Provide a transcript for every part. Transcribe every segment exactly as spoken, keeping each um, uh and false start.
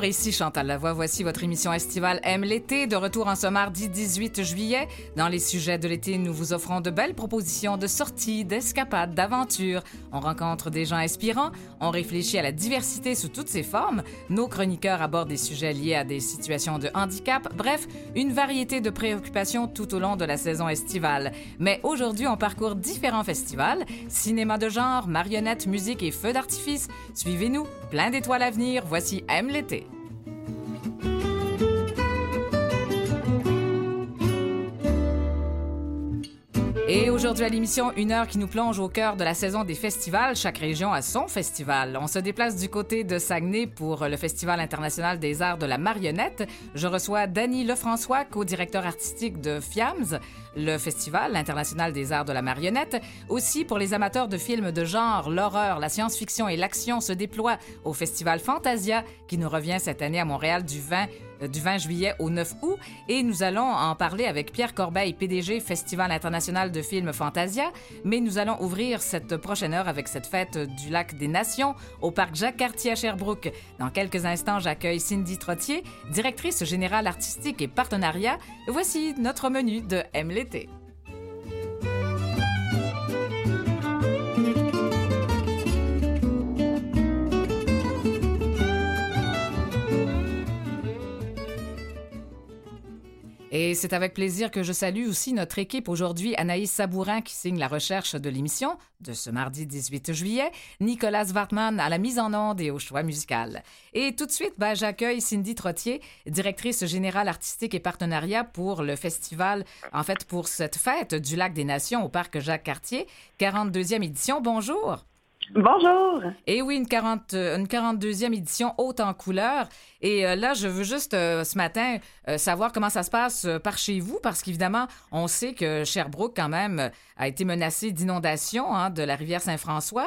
Bonjour, ici Chantal Lavoie. Voici votre émission estivale Aime l'été, de retour en ce mardi dix-huit juillet. Dans les sujets de l'été, nous vous offrons de belles propositions de sorties, d'escapades, d'aventures. On rencontre des gens inspirants, on réfléchit à la diversité sous toutes ses formes. Nos chroniqueurs abordent des sujets liés à des situations de handicap. Bref, une variété de préoccupations tout au long de la saison estivale. Mais aujourd'hui, on parcourt différents festivals. Cinéma de genre, marionnettes, musique et feux d'artifice. Suivez-nous, plein d'étoiles à venir. Voici Aime l'été. Et aujourd'hui à l'émission, une heure qui nous plonge au cœur de la saison des festivals. Chaque région a son festival. On se déplace du côté de Saguenay pour le Festival international des arts de la marionnette. Je reçois Dany Lefrançois, co-directeur artistique de F I A M S, le Festival international des arts de la marionnette. Aussi, pour les amateurs de films de genre, l'horreur, la science-fiction et l'action se déploient au Festival Fantasia, qui nous revient cette année à Montréal du vingt du vingt juillet au neuf août. Et nous allons en parler avec Pierre Corbeil, P D G Festival international de films Fantasia. Mais nous allons ouvrir cette prochaine heure avec cette fête du Lac des Nations au parc Jacques-Cartier à Sherbrooke. Dans quelques instants, j'accueille Cindy Trottier, directrice générale artistique et partenariat. Voici notre menu de Aime l'été. Et c'est avec plaisir que je salue aussi notre équipe aujourd'hui, Anaïs Sabourin qui signe la recherche de l'émission de ce mardi dix-huit juillet, Nicolas Wartman à la mise en onde et au choix musical. Et tout de suite, ben, j'accueille Cindy Trottier, directrice générale artistique et partenariat pour le festival, en fait pour cette fête du Lac des Nations au parc Jacques-Cartier, quarante-deuxième édition. Bonjour! Bonjour! Et oui, une, quarante, une quarante-deuxième édition haute en couleurs. Et euh, là, je veux juste euh, ce matin euh, savoir comment ça se passe euh, par chez vous, parce qu'évidemment, on sait que Sherbrooke, quand même, euh, a été menacée d'inondation hein, de la rivière Saint-François.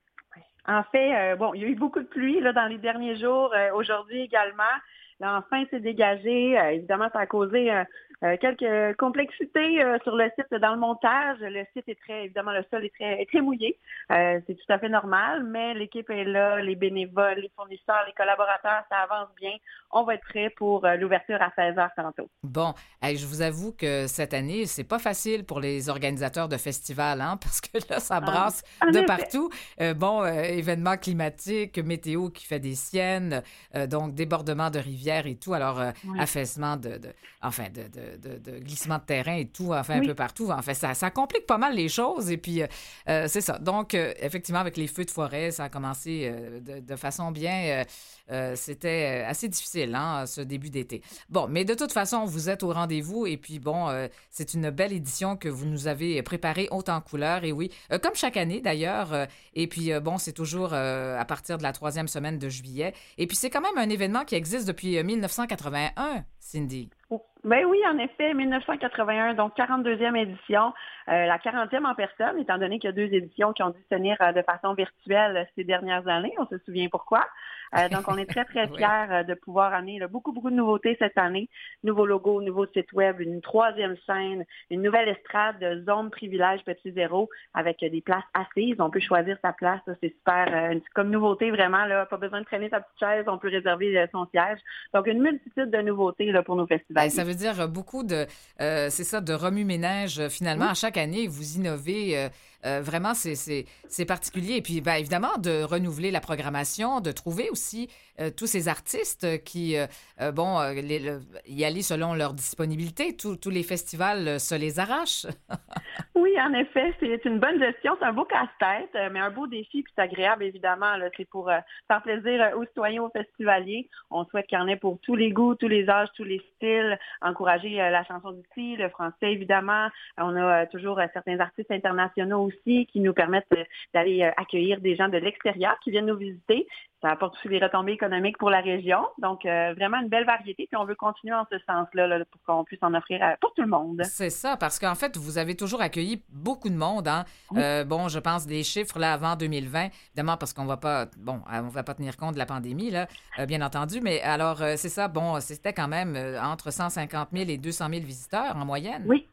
En fait, euh, bon, il y a eu beaucoup de pluie là, dans les derniers jours, euh, aujourd'hui également. Là, enfin, c'est dégagé. Euh, évidemment, ça a causé euh, euh, quelques complexités euh, sur le site dans le montage. Le site est très, évidemment, le sol est très, est très mouillé. Euh, c'est tout à fait normal, mais l'équipe est là, les bénévoles, les fournisseurs, les collaborateurs, ça avance bien. On va être prêts pour euh, l'ouverture à seize heures tantôt. Bon, hey, je vous avoue que cette année, c'est pas facile pour les organisateurs de festivals, hein, parce que là, ça brasse ah, de partout. Euh, bon, euh, événements climatiques, météo qui fait des siennes, euh, donc débordement de rivières et tout, alors euh, oui. affaissement de, de enfin de, de, de, de glissement de terrain et tout, enfin oui. un peu partout. En fait, ça, ça complique pas mal les choses et puis euh, euh, c'est ça. Donc, euh, effectivement, avec les feux de forêt, ça a commencé euh, de, de façon bien... Euh, euh, c'était assez difficile, hein, ce début d'été. Bon, mais de toute façon, vous êtes au rendez-vous et puis bon, euh, c'est une belle édition que vous nous avez préparée haute en couleurs et oui, euh, comme chaque année d'ailleurs. Euh, et puis euh, bon, c'est toujours euh, à partir de la troisième semaine de juillet. Et puis c'est quand même un événement qui existe depuis mille neuf cent quatre-vingt-un, Cindy. Ben oui, en effet, mille neuf cent quatre-vingt-un, donc quarante-deuxième édition, euh, la quarantième en personne, étant donné qu'il y a deux éditions qui ont dû se tenir euh, de façon virtuelle ces dernières années. On se souvient pourquoi. Euh, donc, on est très, très fiers oui. de pouvoir amener là, beaucoup, beaucoup de nouveautés cette année. Nouveau logo, nouveau site web, une troisième scène, une nouvelle estrade de zone privilège petit zéro avec des places assises. On peut choisir sa place. Là, c'est super. Euh, comme nouveauté, vraiment, là, pas besoin de traîner sa petite chaise. On peut réserver euh, son siège. Donc, une multitude de nouveautés là, pour nos festivals. Ben, ça veut dire beaucoup de, euh, c'est ça, de remue-ménage. Finalement, oui. à chaque année, vous innovez. Euh, euh, vraiment, c'est, c'est, c'est particulier. Et puis, ben, évidemment, de renouveler la programmation, de trouver aussi euh, tous ces artistes qui, euh, euh, bon, euh, les, le, y aller selon leur disponibilité. Tous, tous les festivals euh, se les arrachent. Oui, en effet, c'est une bonne gestion. C'est un beau casse-tête, mais un beau défi, puis c'est agréable, évidemment. Là, c'est pour euh, faire plaisir aux citoyens, aux festivaliers. On souhaite qu'il y en ait pour tous les goûts, tous les âges, tous les styles. Encourager euh, la chanson d'ici, le français, évidemment. On a euh, toujours euh, certains artistes internationaux aussi qui nous permettent euh, d'aller euh, accueillir des gens de l'extérieur qui viennent nous visiter. Ça apporte aussi des retombées économiques pour la région. Donc, euh, vraiment une belle variété. Puis, on veut continuer en ce sens-là là, pour qu'on puisse en offrir à, pour tout le monde. C'est ça, parce qu'en fait, vous avez toujours accueilli beaucoup de monde. Hein? Oui. Euh, bon, je pense des chiffres là avant deux mille vingt, évidemment, parce qu'on va pas, bon, on va pas tenir compte de la pandémie, là, euh, bien entendu. Mais alors, euh, c'est ça, bon, c'était quand même euh, entre cent cinquante mille et deux cent mille visiteurs en moyenne. Oui.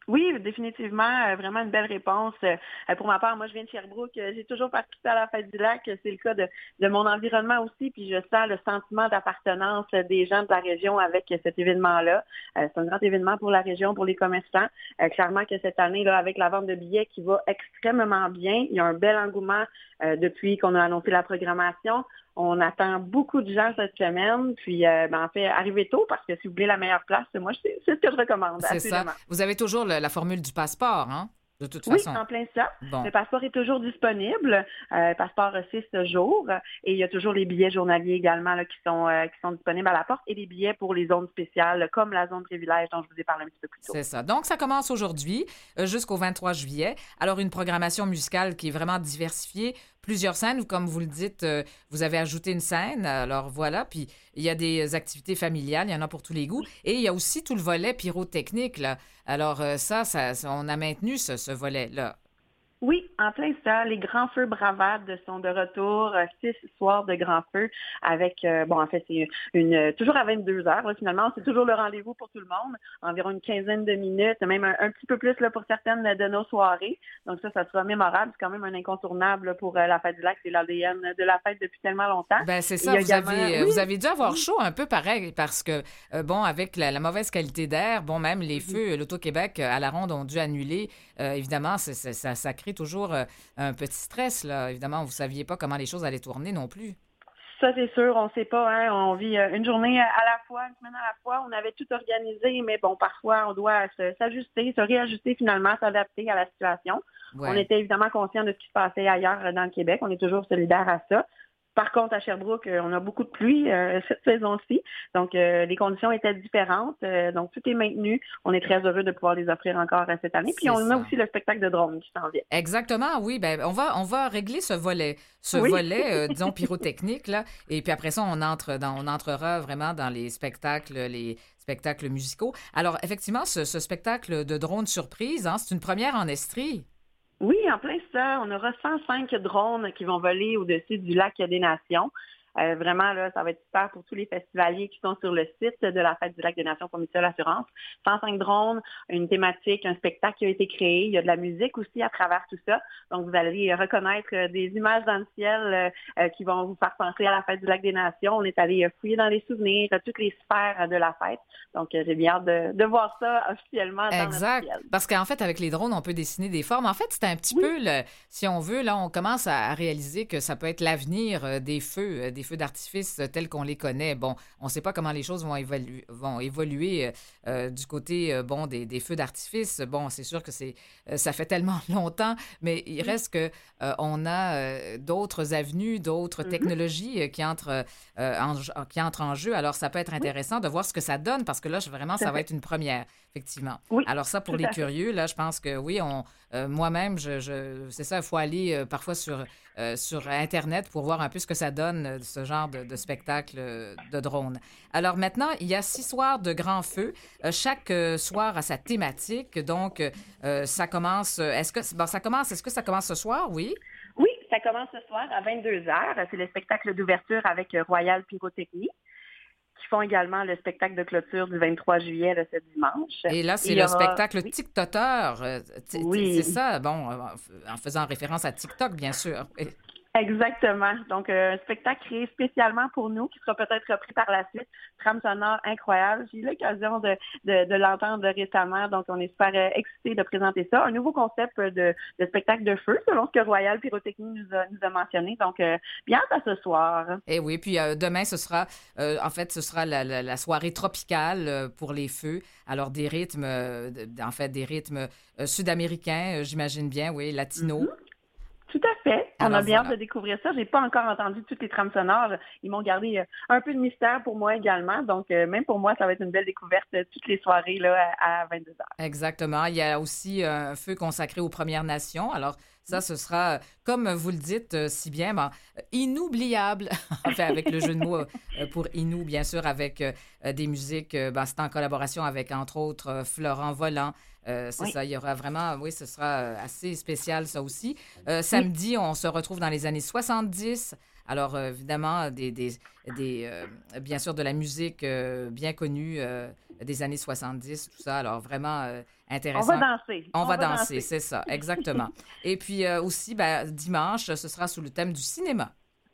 Oui, définitivement, euh, vraiment une belle réponse. Euh, pour ma part, moi, je viens de Sherbrooke. euh, J'ai toujours participé à la Fête du Lac. C'est le cas de, de mon environnement aussi. Puis je sens le sentiment d'appartenance euh, des gens de la région avec euh, cet événement-là. Euh, c'est un grand événement pour la région, pour les commerçants. Euh, clairement que cette année, là, avec la vente de billets qui va extrêmement bien, il y a un bel engouement euh, depuis qu'on a annoncé la programmation. On attend beaucoup de gens cette semaine. Puis, euh, ben, en fait, arrivez tôt parce que si vous voulez la meilleure place, moi, c'est, c'est ce que je recommande. C'est ça. Absolument. Vous avez toujours le- la formule du passeport, hein? De toute Oui, façon. en plein ça. Bon. Le passeport est toujours disponible. Euh, passeport six jours. Et il y a toujours les billets journaliers également là, qui sont euh, qui sont disponibles à la porte et les billets pour les zones spéciales, comme la zone privilège dont je vous ai parlé un petit peu plus tôt. C'est ça. Donc, ça commence aujourd'hui euh, jusqu'au vingt-trois juillet. Alors, une programmation musicale qui est vraiment diversifiée. Plusieurs scènes, ou comme vous le dites, euh, vous avez ajouté une scène. Alors, voilà. Puis, il y a des activités familiales. Il y en a pour tous les goûts. Et il y a aussi tout le volet pyrotechnique, là. Alors, euh, ça, ça, ça- on a maintenu ce, ce volet-là. Oui, en plein ça. Les grands feux bravades sont de retour. euh, Six soirs de grands feux avec, euh, bon, en fait, c'est une, une- toujours à vingt-deux heures, là, finalement. C'est toujours le rendez-vous pour tout le monde. Environ une quinzaine de minutes, même un, un petit peu plus là, pour certaines de nos soirées. Donc ça, ça sera mémorable. C'est quand même un incontournable là, pour euh, la Fête du Lac. C'est l'A D N de la fête depuis tellement longtemps. Ben c'est Et ça, il y a vous également- avez, euh, oui, vous avez dû avoir oui. chaud un peu pareil parce que, euh, bon, avec la, la mauvaise qualité d'air, bon, même les Mhm. feux, euh, l'Auto-Québec euh, à la ronde ont dû annuler. Euh, évidemment, c'est- c'est- ça, ça crée toujours euh, un petit stress, là. Évidemment, vous ne saviez pas comment les choses allaient tourner non plus. Ça, c'est sûr, on ne sait pas, hein. On vit euh, une journée à la fois, une semaine à la fois. On avait tout organisé, mais bon, parfois, on doit se- s'ajuster, se réajuster finalement, s'adapter à la situation. On Ouais. était évidemment conscient de ce qui se passait ailleurs euh, dans le Québec. On est toujours solidaires à ça. Par contre, à Sherbrooke, euh, on a beaucoup de pluie euh, cette saison-ci. Donc, euh, les conditions étaient différentes. Euh, donc, tout est maintenu. On est très heureux de pouvoir les offrir encore euh, cette année. Puis, C'est on a ça. aussi le spectacle de drone qui s'en vient. Exactement, oui. Ben, on va, on va régler ce volet, ce Oui. volet, euh, disons, pyrotechnique, là. Et puis après ça, on entre dans, on entrera vraiment dans les spectacles, les spectacles musicaux. Alors, effectivement, ce, ce spectacle de drone surprise, hein, c'est une première en Estrie. Oui, en plein ça. On aura cent cinq drones qui vont voler au-dessus du lac des Nations. Euh, vraiment, là, ça va être super pour tous les festivaliers qui sont sur le site de la Fête du Lac des Nations pour Mutuelle Assurance. cent cinq drones, une thématique, un spectacle qui a été créé. Il y a de la musique aussi à travers tout ça. Donc, vous allez reconnaître euh, des images dans le ciel euh, euh, qui vont vous faire penser à la Fête du Lac des Nations. On est allé euh, fouiller dans les souvenirs, euh, toutes les sphères euh, de la fête. Donc, euh, j'ai bien hâte de, de voir ça officiellement dans Exact. notre ciel. Parce qu'en fait, avec les drones, on peut dessiner des formes. En fait, c'est un petit Oui. peu, le, si on veut, là, on commence à, à réaliser que ça peut être l'avenir euh, des feux, euh, des feux d'artifice euh, tels qu'on les connaît. Bon, on ne sait pas comment les choses vont, évalu- vont évoluer euh, euh, du côté, euh, bon, des, des feux d'artifice. Bon, c'est sûr que c'est, euh, ça fait tellement longtemps, mais il reste que euh, on a euh, d'autres avenues, d'autres Mhm. technologies euh, qui entrent, euh, en, j- qui entrent en jeu. Alors, ça peut être Oui, intéressant de voir ce que ça donne parce que là, je- vraiment, tout ça à va fait. être une première, effectivement. Oui, Alors ça, pour tout les à fait. curieux, là, je pense que oui, on, euh, moi-même, je, je- c'est ça, il faut aller euh, parfois sur, euh, sur Internet pour voir un peu ce que ça donne, euh, ce genre de, de spectacle euh, de drone. Alors maintenant, il y a six soirs de grands feux. Euh, chaque euh, soir a sa thématique. Donc, euh, ça commence, euh, est-ce que, bon, ça commence, est-ce que ça commence ce soir? Oui. Oui, ça commence ce soir à vingt-deux heures. C'est le spectacle d'ouverture avec euh, Royal Pyrotechnie, qui font également le spectacle de clôture du vingt-trois juillet, là, ce dimanche. Et là, Et c'est il y le aura, spectacle oui, TikToker. euh, t- t- C'est oui, ça, bon, euh, en faisant référence à TikTok, bien sûr. exactement. Donc, euh, un spectacle créé spécialement pour nous, qui sera peut-être repris par la suite. Trame sonore incroyable. J'ai eu l'occasion de, de, de l'entendre récemment, donc on est super euh, excités de présenter ça. Un nouveau concept de, de spectacle de feu, selon ce que Royal Pyrotechnie nous a, nous a mentionné. Donc, euh, bien hâte à ce soir. Et oui, puis euh, demain, ce sera, euh, en fait, ce sera la, la- la soirée tropicale euh, pour les feux. Alors, des rythmes, euh, de- en fait, des rythmes euh, sud-américains, euh, j'imagine bien, oui, latinos. Mhm. Tout à fait. On Alors, a bien hâte voilà. de découvrir ça. J'ai pas encore entendu toutes les trames sonores. Ils m'ont gardé euh, un peu de mystère pour moi également. Donc, euh, même pour moi, ça va être une belle découverte euh, toutes les soirées là, à, à vingt-deux heures. Exactement. Il y a aussi un feu consacré aux Premières Nations. Alors, ça, ce sera, euh, comme vous le dites euh, si bien, ben, euh, inoubliable. Enfin, avec le jeu de mots euh, pour Inou, bien sûr, avec euh, euh, des musiques. euh, ben, c'est en collaboration avec, entre autres, euh, Florent Volant. Euh, c'est Oui, ça, il y aura vraiment, oui, ce sera euh, assez spécial, ça aussi. Euh, oui, samedi, on se retrouve dans les années soixante-dix. Alors, euh, évidemment, des, des, des, euh, bien sûr, de la musique euh, bien connue, euh, des années soixante-dix, tout ça. Alors, vraiment euh, On intéressant. va danser. On, On va, va danser, danser. c'est ça, exactement. Et puis euh, aussi, ben, dimanche, ce sera sous le thème du cinéma.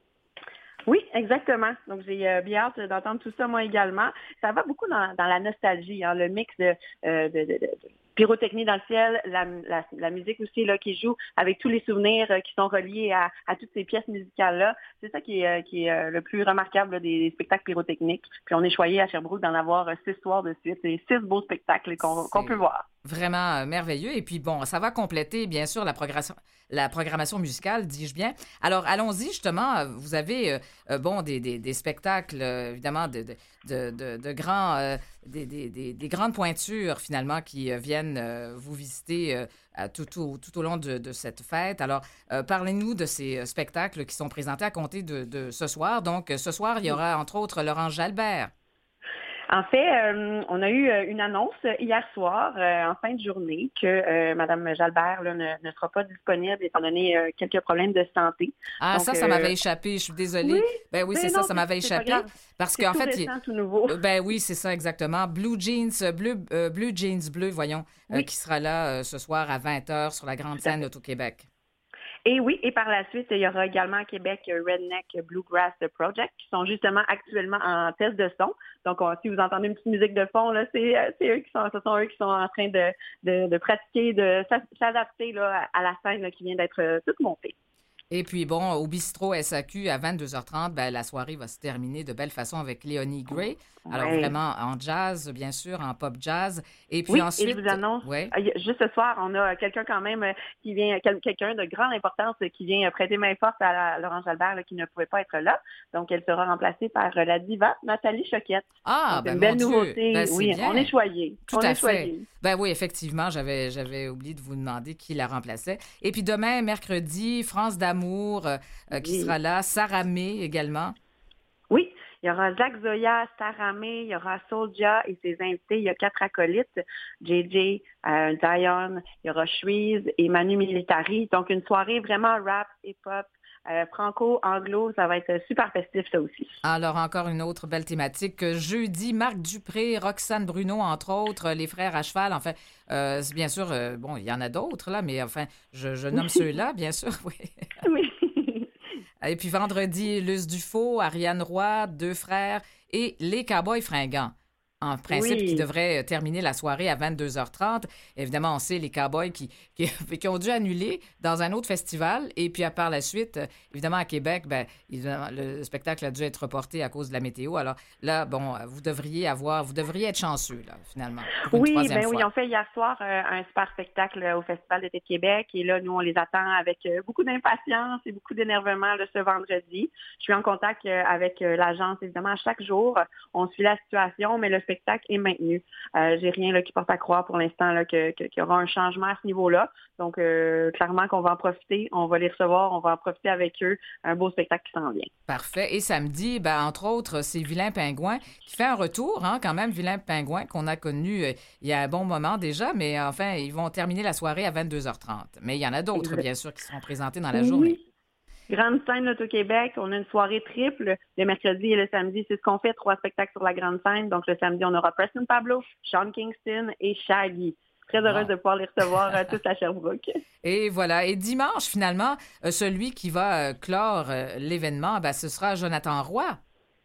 Oui, exactement. Donc, j'ai euh, bien hâte d'entendre tout ça, moi également. Ça va beaucoup dans, dans la nostalgie, hein, le mix de, euh, de, de, de pyrotechnie dans le ciel, la, la, la musique aussi là qui joue avec tous les souvenirs euh, qui sont reliés à, à toutes ces pièces musicales-là. C'est ça qui est, euh, qui est euh, le plus remarquable là, des, des spectacles pyrotechniques. Puis on est choyé à Sherbrooke d'en avoir euh, six soirs de suite. C'est six beaux spectacles qu'on, qu'on peut voir. Vraiment euh, merveilleux. Et puis, bon, ça va compléter, bien sûr, la programmation, la programmation musicale, dis-je bien. Alors, allons-y, justement. euh, Vous avez, euh, euh, bon, des, des, des spectacles, euh, évidemment, de, de, de, de, de grands, euh, des, des, des, des grandes pointures, finalement, qui euh, viennent euh, vous visiter euh, à tout, tout, tout au long de, de cette fête. Alors, euh, parlez-nous de ces euh, spectacles qui sont présentés à compter de, de ce soir. Donc, euh, ce soir, il y aura, entre autres, Laurence Jalbert. En fait, euh, on a eu une annonce hier soir, euh, en fin de journée, que euh, Mme Jalbert là, ne, ne sera pas disponible étant donné euh, quelques problèmes de santé. Ah, Donc, ça, ça euh, m'avait échappé. Je suis désolée. Oui, Ben oui, ben c'est non, ça, ça m'avait c'est pas échappé. grave. Parce C'est qu'en tout fait, récent, il- tout nouveau. euh, ben oui, c'est ça, exactement. Blue Jeans, euh, bleu, euh, Blue Jeans Bleu, voyons, euh, Oui, qui sera là euh, ce soir à vingt heures sur la grande tout à scène fait. Auto-Québec. Et oui, et par la suite, il y aura également à Québec euh, Redneck Bluegrass Project, qui sont justement actuellement en test de son. Donc, on- si vous entendez une petite musique de fond, là, c'est, euh, c'est eux qui sont, ce sont eux qui sont en train de, de, de pratiquer, de s'a- s'adapter là, à la scène là, qui vient d'être euh, toute montée. Et puis, bon, au bistrot S A Q à vingt-deux heures trente, ben, la soirée va se terminer de belle façon avec Léonie Gray. Alors, Ouais. vraiment en jazz, bien sûr, en pop jazz. Et puis Oui, et je vous ensuite, annonce, ouais. euh, y a- juste ce soir, on a quelqu'un quand même euh, qui vient, quel- quelqu'un de grande importance euh, qui vient euh, prêter main forte à la- Laurence Jalbert là, qui ne pouvait pas être là. Donc, elle sera remplacée par euh, la diva Nathalie Choquette. Ah, Donc, c'est ben une mon belle Dieu, ben nouveauté. c'est Oui, on est bien. choyés. Tout On à est fait. choyés. Ben oui, effectivement, j'avais, j'avais oublié de vous demander qui la remplaçait. Et puis demain, mercredi, France d'amour euh, euh, qui Oui. sera là, Sarah May également. Oui, il y aura Zach Zoya, Staramé, il y aura Soulja et ses invités. Il y a quatre acolytes, J J, euh, Dion, il y aura Shreeze et Manu Militari. Donc, une soirée vraiment rap, hip-hop, euh, franco-anglo. Ça va être super festif, ça aussi. Alors, encore une autre belle thématique. Euh, Jeudi, Marc Dupré, Roxane Bruno, entre autres, les frères à cheval. Enfin, euh, c'est bien sûr, euh, bon, il y en a d'autres, là, mais enfin, je, je nomme ceux-là, bien sûr, oui. Oui. Et puis vendredi, Luce Dufaux, Ariane Roy, deux frères et les Cowboys fringants. En principe, qui Oui. devrait terminer la soirée à vingt-deux heures trente. Évidemment, on sait les Cowboys qui, qui, qui ont dû annuler dans un autre festival. Et puis, à par la suite, euh, évidemment, à Québec, ben, évidemment, le spectacle a dû être reporté à cause de la météo. Alors là, bon, vous devriez avoir, vous devriez être chanceux, là, finalement, pour une Oui, troisième ben fois. oui, on fait hier soir euh, un super spectacle euh, au Festival d'été de Québec et là, nous, on les attend avec euh, beaucoup d'impatience et beaucoup d'énervement là, ce vendredi. Je suis en contact euh, avec euh, l'agence, évidemment, à chaque jour. On suit la situation, mais le spectacle est maintenu. Euh, j'ai rien là, qui porte à croire pour l'instant là, que, que, qu'il y aura un changement à ce niveau-là. Donc, euh, clairement qu'on va en profiter, on va les recevoir, on va en profiter avec eux. Un beau spectacle qui s'en vient. Parfait. Et samedi, ben, entre autres, c'est Vilain Pingouin qui fait un retour, hein, quand même, Vilain Pingouin, qu'on a connu euh, il y a un bon moment déjà, mais enfin, ils vont terminer la soirée à vingt-deux heures trente. Mais il y en a d'autres, Exact. bien sûr, qui seront présentés dans la journée. Oui. Grande scène là, au Québec, on a une soirée triple le mercredi et le samedi. C'est ce qu'on fait, trois spectacles sur la grande scène. Donc le samedi, on aura Preston Pablo, Sean Kingston et Shaggy. Très heureuse Wow. de pouvoir les recevoir euh, tous à Sherbrooke. Et voilà. Et dimanche, finalement, euh, celui qui va euh, clore euh, l'événement, ben, ce sera Jonathan Roy.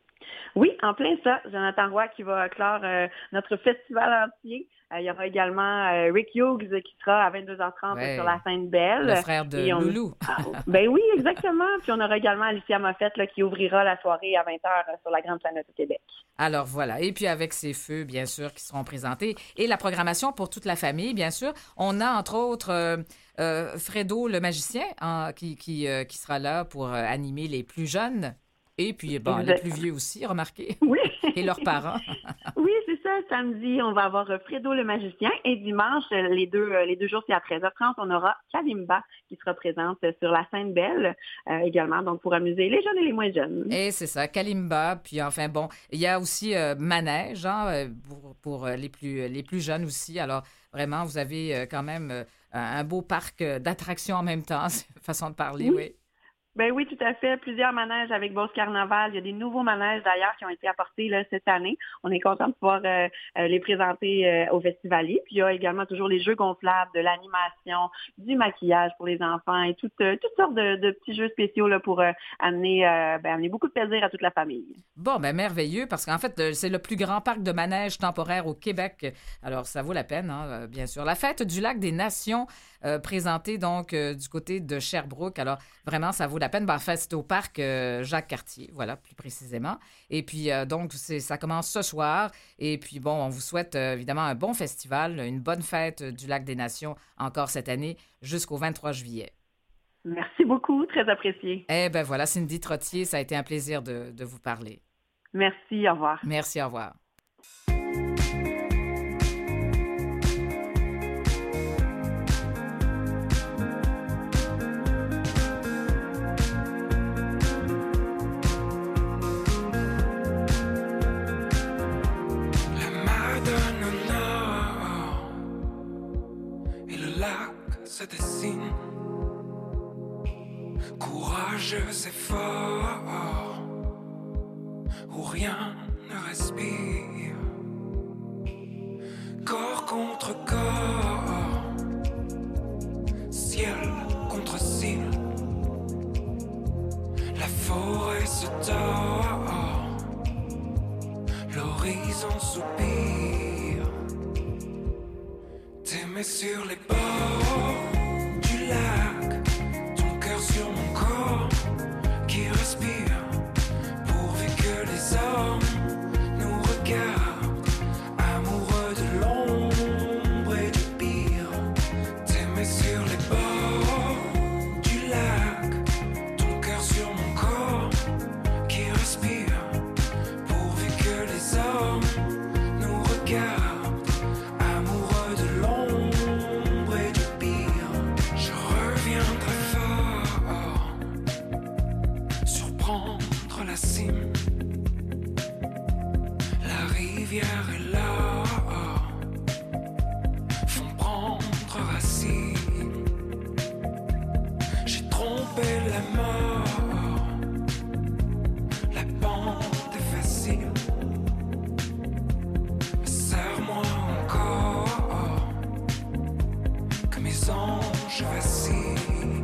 Oui, en plein ça, Jonathan Roy qui va clore euh, notre festival entier. Euh, il y aura également euh, Rick Hughes qui sera à vingt-deux heures trente Ouais. sur la scène Belle. Le frère de Et on... Loulou. Ah, ben oui, exactement. Puis on aura également Alicia Moffett là, qui ouvrira la soirée à vingt heures sur la grande scène de Québec. Alors voilà. Et puis avec ces feux, bien sûr, qui seront présentés. Et la programmation pour toute la famille, bien sûr. On a, entre autres, euh, euh, Fredo le magicien hein, qui, qui, euh, qui sera là pour euh, animer les plus jeunes. Et puis, bon, Exact. les plus vieux aussi, remarquez. Oui. Et leurs parents. Oui, c'est ça. Samedi, on va avoir Fredo le magicien. Et dimanche, les deux, les deux jours, c'est à treize heures trente, on aura Kalimba qui sera présente sur la scène Belle euh, également, donc pour amuser les jeunes et les moins jeunes. Et c'est ça, Kalimba. Puis enfin, bon, il y a aussi euh, Manège hein, pour, pour les, plus, les plus jeunes aussi. Alors, vraiment, vous avez euh, quand même euh, un beau parc d'attractions en même temps, façon de parler, oui. Oui. Ben oui, tout à fait. Plusieurs manèges avec Beauce Carnaval. Il y a des nouveaux manèges d'ailleurs qui ont été apportés là, cette année. On est content de pouvoir euh, euh, les présenter euh, au festivalier. Puis il y a également toujours les jeux gonflables, de l'animation, du maquillage pour les enfants et toutes, euh, toutes sortes de, de petits jeux spéciaux là, pour euh, amener, euh, ben, amener beaucoup de plaisir à toute la famille. Bon, ben merveilleux, parce qu'en fait, euh, c'est le plus grand parc de manège temporaire au Québec. Alors, ça vaut la peine, hein, euh, bien sûr. La fête du lac des Nations, euh, présentée donc euh, du côté de Sherbrooke. Alors, vraiment, ça vaut la peine. Ben, en fait, c'est au parc euh, Jacques-Cartier, voilà, plus précisément. Et puis, euh, donc, c'est, ça commence ce soir. Et puis, bon, on vous souhaite euh, évidemment un bon festival, une bonne fête du lac des Nations encore cette année jusqu'au vingt-trois juillet. Merci beaucoup, très apprécié. Eh bien, voilà, Cindy Trottier, ça a été un plaisir de, de vous parler. Merci, au revoir. Merci, au revoir. Se dessine, courageux et fort, où rien ne respire, corps contre corps, ciel contre ciel, la forêt se tord, l'horizon soupire, t'aimer sur les bords du lac, ton cœur sur mon corps qui respire, pourvu que les hommes nous regardent, amoureux de l'ombre et du pire. T'aimer sur les bords du lac, ton cœur sur mon corps qui respire, pourvu que les hommes nous regardent. La rivière est là, font prendre racine. J'ai trompé la mort, la pente est facile. Mais serre-moi encore, que mes anges vacillent.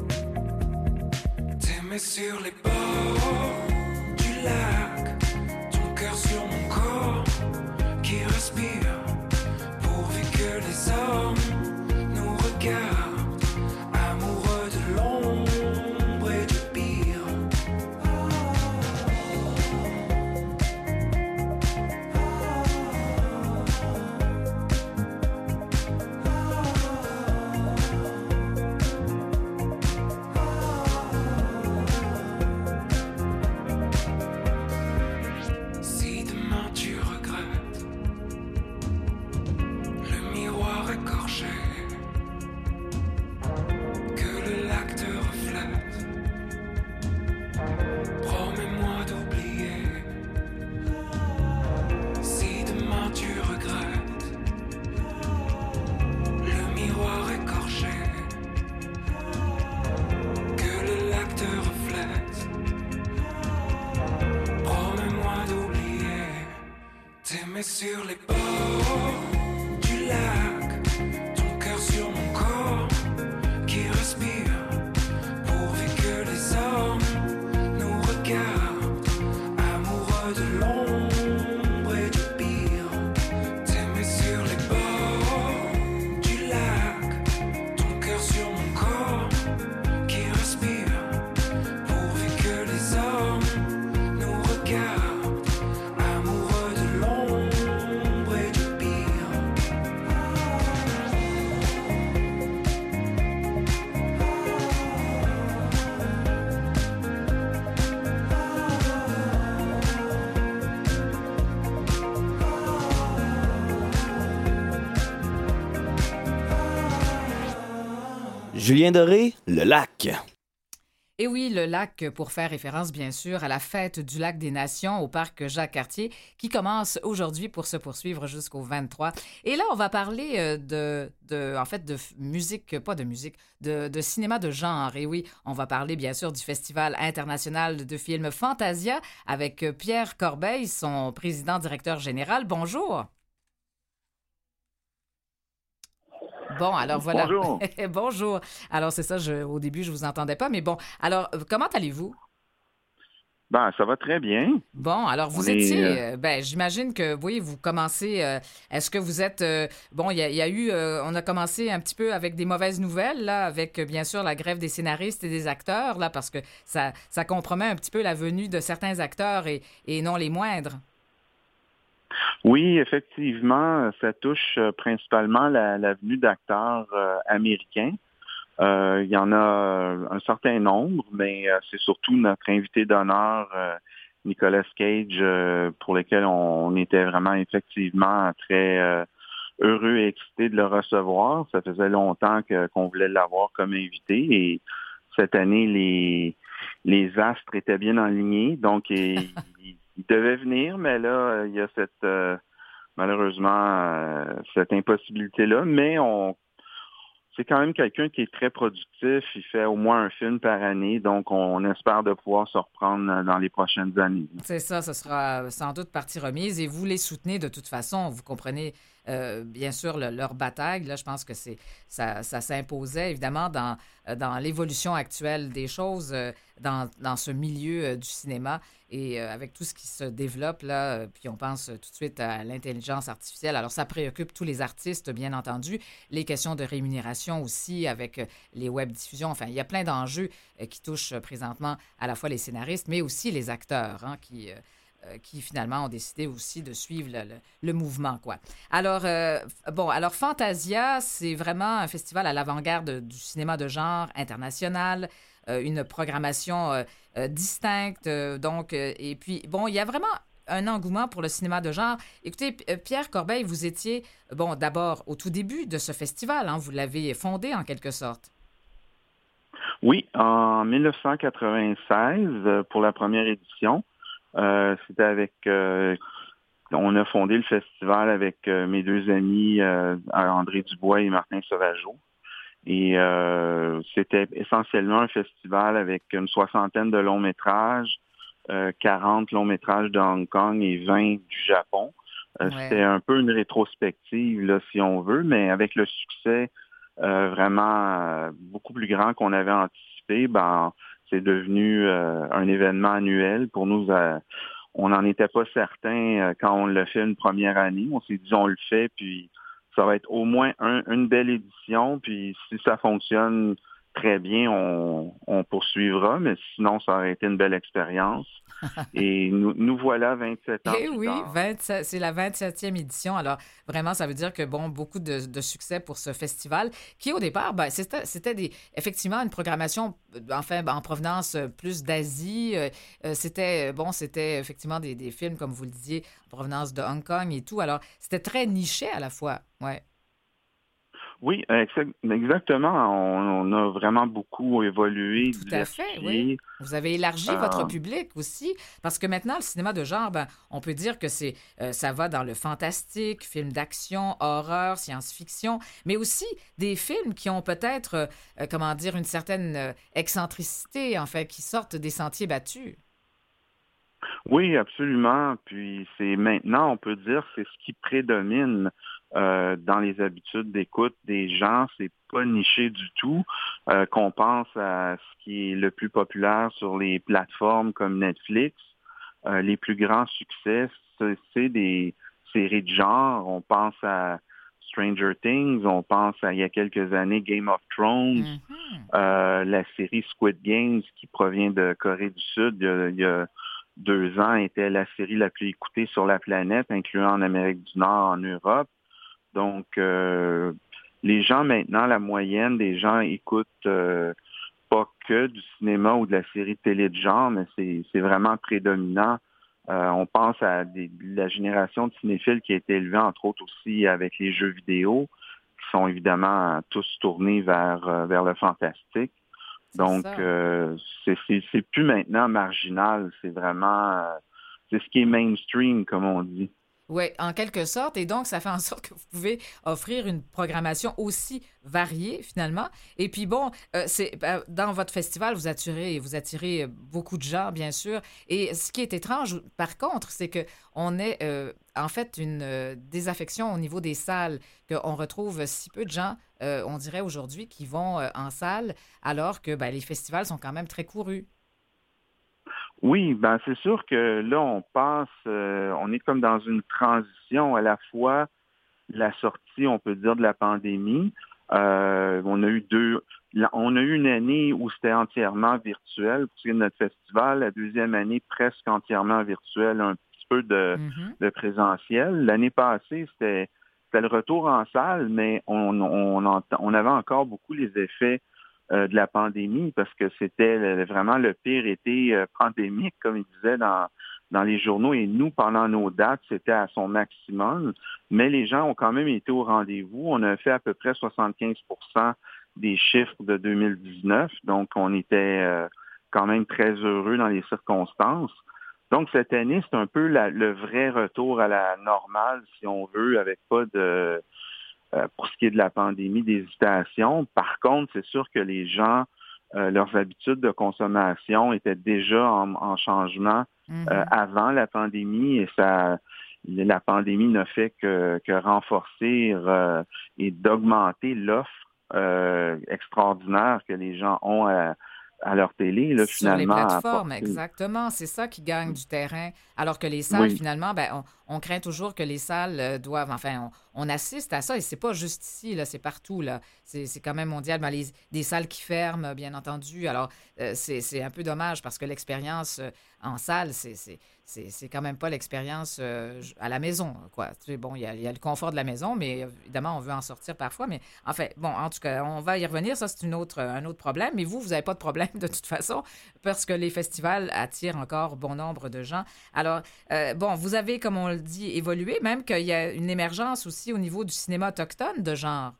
T'aimer sur les bords du lac, ton cœur sur mon corps qui respire, pourvu que les hommes nous regardent, amoureux de l'ombre et du pire. Sur les bords du lac, ton cœur sur mon corps qui respire, pourvu que les hommes nous regardent, amoureux de l'ombre et du pire. T'aimer sur les bords du lac, ton cœur sur mon corps qui respire, pourvu que les hommes nous regardent. Julien Doré, Le Lac. Et oui, le lac, pour faire référence bien sûr à la fête du lac des Nations au parc Jacques-Cartier qui commence aujourd'hui pour se poursuivre jusqu'au vingt-trois. Et là, on va parler euh, de, de, en fait, de f- musique, pas de musique, de, de cinéma de genre. Et oui, on va parler bien sûr du Festival international de films Fantasia avec euh, Pierre Corbeil, son président-directeur général. Bonjour. Bon, alors voilà. Bonjour. Bonjour. Alors c'est ça, je, au début, je vous entendais pas, mais bon. Alors, euh, comment allez-vous? Ben, ça va très bien. Bon, alors On vous est, euh, étiez, euh, ben j'imagine que, oui, vous commencez, euh, est-ce que vous êtes, euh, bon, il y, a il y a eu, euh, on a commencé un petit peu avec des mauvaises nouvelles, là, avec euh, bien sûr la grève des scénaristes et des acteurs, là, parce que ça, ça compromet un petit peu la venue de certains acteurs et, et non les moindres. oui, effectivement, ça touche euh, principalement la, la venue d'acteurs euh, américains. Euh, il y en a euh, un certain nombre, mais euh, c'est surtout notre invité d'honneur, euh, Nicolas Cage, euh, pour lequel on, on était vraiment effectivement très euh, heureux et excités de le recevoir. Ça faisait longtemps que, qu'on voulait l'avoir comme invité et cette année, les, les astres étaient bien alignés, donc il, il devait venir, mais là, il y a cette euh, malheureusement euh, cette impossibilité-là, mais on c'est quand même quelqu'un qui est très productif. Il fait au moins un film par année, donc on espère de pouvoir se reprendre dans les prochaines années. C'est ça, ce sera sans doute partie remise et vous les soutenez de toute façon. Vous comprenez euh, bien sûr le- leur bataille. Là, je pense que c'est ça, ça s'imposait évidemment dans, euh, dans l'évolution actuelle des choses, euh, dans, dans ce milieu euh, du cinéma et euh, avec tout ce qui se développe là. euh, Puis on pense euh, tout de suite à l'intelligence artificielle. Alors ça préoccupe tous les artistes, bien entendu. Les questions de rémunération aussi avec euh, les web diffusions. Enfin, il y a plein d'enjeux euh, qui touchent euh, présentement à la fois les scénaristes, mais aussi les acteurs, hein, qui, euh, euh, qui finalement ont décidé aussi de suivre le, le- le mouvement, quoi. Alors, euh, f- bon, alors Fantasia, c'est vraiment un festival à l'avant-garde du cinéma de genre international, euh, une programmation euh, euh, distincte, euh, donc, euh, et puis, bon, il y a vraiment un engouement pour le cinéma de genre. Écoutez, P- euh, Pierre Corbeil, vous étiez, bon, d'abord au tout début de ce festival, hein, vous l'avez fondé en quelque sorte. Oui, en dix-neuf cent quatre-vingt-seize, euh, pour la première édition, euh, c'était avec euh, on a fondé le festival avec euh, mes deux amis euh, André Dubois et Martin Sauvageau. Et euh, c'était essentiellement un festival avec une soixantaine de longs métrages, euh, quarante longs métrages de Hong Kong et vingt du Japon. Euh, c'était Ouais. un peu une rétrospective, là, si on veut, mais avec le succès euh, vraiment euh, beaucoup plus grand qu'on avait anticipé, ben, c'est devenu euh, un événement annuel. Pour nous, euh, on n'en était pas certain euh, quand on l'a fait une première année. On s'est dit, on le fait, puis ça va être au moins un- une belle édition. Puis si ça fonctionne très bien, on, on poursuivra, mais sinon, ça aurait été une belle expérience. Et nous, nous voilà vingt-sept ans Eh plus oui, tard. vingt-sept c'est la vingt-septième édition. Alors, vraiment, ça veut dire que, bon, beaucoup de, de succès pour ce festival, qui, au départ, ben, c'était, c'était des, effectivement une programmation, euh, enfin, ben, en provenance euh, plus d'Asie. Euh, euh, c'était, euh, bon, c'était effectivement des, des films, comme vous le disiez, en provenance de Hong Kong et tout. Alors, c'était très niché à la fois. Ouais. Oui, exa- exactement. On, on a vraiment beaucoup évolué, Tout à fait, oui. diversifié. Vous avez élargi votre Euh, public aussi, parce que maintenant, le cinéma de genre, ben, on peut dire que c'est, euh, ça va dans le fantastique, film d'action, horreur, science-fiction, mais aussi des films qui ont peut-être, euh, euh, comment dire, une certaine euh, excentricité, en fait, qui sortent des sentiers battus. Oui, absolument. Puis c'est maintenant, on peut dire, c'est ce qui prédomine euh, dans les habitudes d'écoute des gens. C'est pas niché du tout. Euh, qu'on pense à ce qui est le plus populaire sur les plateformes comme Netflix. Euh, les plus grands succès, c'est c'est des séries de genre. On pense à Stranger Things, on pense à il y a quelques années Game of Thrones, Mhm. euh, la série Squid Games qui provient de Corée du Sud. Il y a, il y a deux ans était la série la plus écoutée sur la planète, incluant en Amérique du Nord, en Europe. Donc, euh, les gens maintenant, la moyenne des gens écoutent euh, pas que du cinéma ou de la série de télé de genre, mais c'est, c'est vraiment prédominant. Euh, on pense à des- la génération de cinéphiles qui a été élevée, entre autres aussi avec les jeux vidéo, qui sont évidemment tous tournés vers, euh, vers le fantastique. C'est Donc, ça. euh, c'est, c'est, c'est plus maintenant marginal, c'est vraiment, euh, c'est ce qui est mainstream, comme on dit. Oui, en quelque sorte. Et donc, ça fait en sorte que vous pouvez offrir une programmation aussi variée, finalement. Et puis, bon, euh, c'est, euh, dans votre festival, vous attirez, vous attirez beaucoup de gens, bien sûr. Et ce qui est étrange, par contre, c'est que on est, euh, en fait, une euh, désaffection au niveau des salles, qu'on retrouve si peu de gens, euh, on dirait aujourd'hui, qui vont euh, en salle, alors que ben, les festivals sont quand même très courus. Oui, ben c'est sûr que là, on passe, euh, on est comme dans une transition à la fois la sortie, on peut dire, de la pandémie. Euh, on a eu deux, on a eu une année où c'était entièrement virtuel pour ce qui est de notre festival. La deuxième année, presque entièrement virtuel, un petit peu de, Mhm. de présentiel. L'année passée, c'était, c'était le retour en salle, mais on, on, entend- on avait encore beaucoup les effets euh, de la pandémie parce que c'était le- vraiment le pire été euh, pandémique, comme il disait dans, dans les journaux. Et nous, pendant nos dates, c'était à son maximum. Mais les gens ont quand même été au rendez-vous. On a fait à peu près soixante-quinze pour cent des chiffres de deux mille dix-neuf. Donc, on était euh, quand même très heureux dans les circonstances. Donc, cette année, c'est un peu la- le vrai retour à la normale, si on veut, avec pas de, euh, pour ce qui est de la pandémie, d'hésitation. Par contre, c'est sûr que les gens, euh, leurs habitudes de consommation étaient déjà en, en changement euh, Mhm. avant la pandémie et ça, la pandémie n'a fait que, que renforcer euh, et d'augmenter l'offre euh, extraordinaire que les gens ont à, à leur télé, là, Sur les finalement, à plateformes, apporter. exactement. C'est ça qui gagne du terrain. Alors que les salles, Oui, finalement, ben, on, on craint toujours que les salles euh, doivent, enfin, on, on assiste à ça et c'est pas juste ici, là, c'est partout, là. C'est, c'est quand même mondial. Ben, les, des salles qui ferment, bien entendu. Alors, euh, c'est, c'est un peu dommage parce que l'expérience euh, en salle, c'est, c'est, c'est, c'est quand même pas l'expérience euh, à la maison, quoi. Tu sais, bon, il y a, il y a le confort de la maison, mais euh, évidemment, on veut en sortir parfois. Mais en fait, bon, en tout cas, on va y revenir. Ça, c'est une autre, un autre problème. Mais vous, vous n'avez pas de problème de toute façon parce que les festivals attirent encore bon nombre de gens. Alors, euh, bon, vous avez, comme on le dit, évolué, même qu'il y a une émergence aussi au niveau du cinéma autochtone de genre.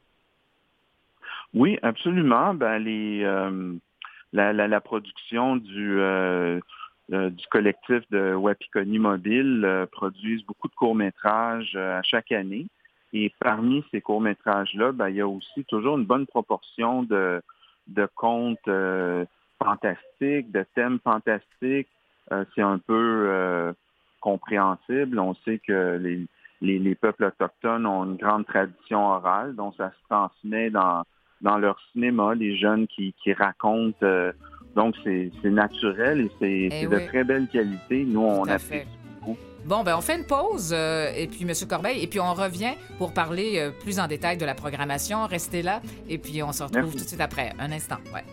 oui, absolument. Ben, les, euh, la, la, la production du, euh, euh, du collectif de Wapikoni Mobile euh, produisent beaucoup de courts-métrages euh, à chaque année. Et parmi ces courts-métrages-là, ben, il y a aussi toujours une bonne proportion de, de contes euh, fantastiques, de thèmes fantastiques. Euh, c'est un peu euh, compréhensible. On sait que les, les, les peuples autochtones ont une grande tradition orale, donc ça se transmet dans dans leur cinéma, les jeunes qui, qui racontent. Euh, donc, c'est, c'est naturel et c'est, Eh c'est de oui, très belle qualité. Nous, tout on à apprécie fait. beaucoup. Bon, ben on fait une pause, euh, et puis Monsieur Corbeil, et puis on revient pour parler euh, plus en détail de la programmation. Restez là, et puis on se retrouve tout de Merci. suite après. Un instant, ouais.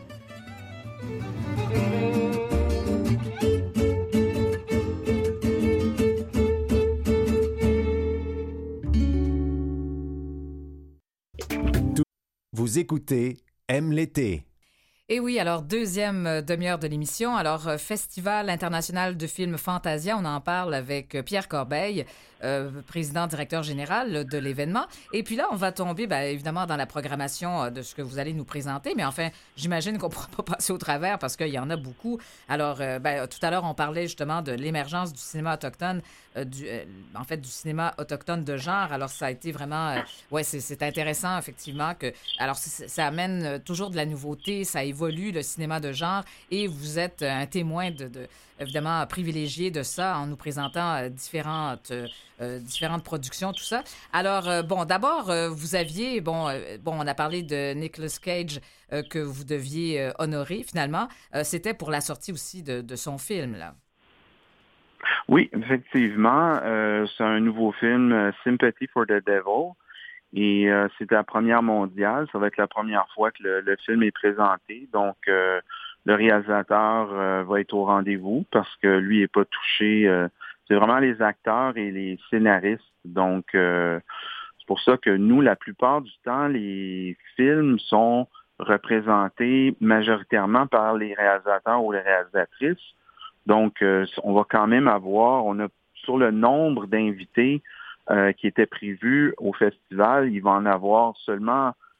Vous écoutez Aime l'été. Et oui, alors deuxième euh, demi-heure de l'émission. Alors, euh, Festival international de films Fantasia, on en parle avec euh, Pierre Corbeil, euh, président directeur général de l'événement. Et puis là, on va tomber, bien évidemment, dans la programmation euh, de ce que vous allez nous présenter. Mais enfin, j'imagine qu'on ne pourra pas passer au travers parce qu'il y en a beaucoup. Alors, euh, ben, tout à l'heure, on parlait justement de l'émergence du cinéma autochtone, euh, du, euh, en fait, du cinéma autochtone de genre. Alors, ça a été vraiment, euh, ouais, c'est, c'est intéressant, effectivement, que, alors, c'est- ça amène euh, toujours de la nouveauté, ça évolue, le cinéma de genre, et vous êtes euh, un témoin de, de- évidemment, privilégié de ça en nous présentant euh, différentes, euh, euh, différentes productions, tout ça. Alors, euh, bon, d'abord, euh, vous aviez, bon, euh, bon, on a parlé de Nicolas Cage euh, que vous deviez euh, honorer, finalement. Euh, c'était pour la sortie aussi de, de son film, là. Oui, effectivement, euh, c'est un nouveau film, euh, Sympathy for the Devil. Et euh, c'est la première mondiale. Ça va être la première fois que le, le film est présenté. Donc, euh, le réalisateur euh, va être au rendez-vous parce que lui n'est pas touché. euh, c'est vraiment les acteurs et les scénaristes. Donc, euh, c'est pour ça que nous, la plupart du temps, les films sont représentés majoritairement par les réalisateurs ou les réalisatrices. Donc, euh, on va quand même avoir, on a sur le nombre d'invités euh, qui étaient prévus au festival, il va en avoir seulement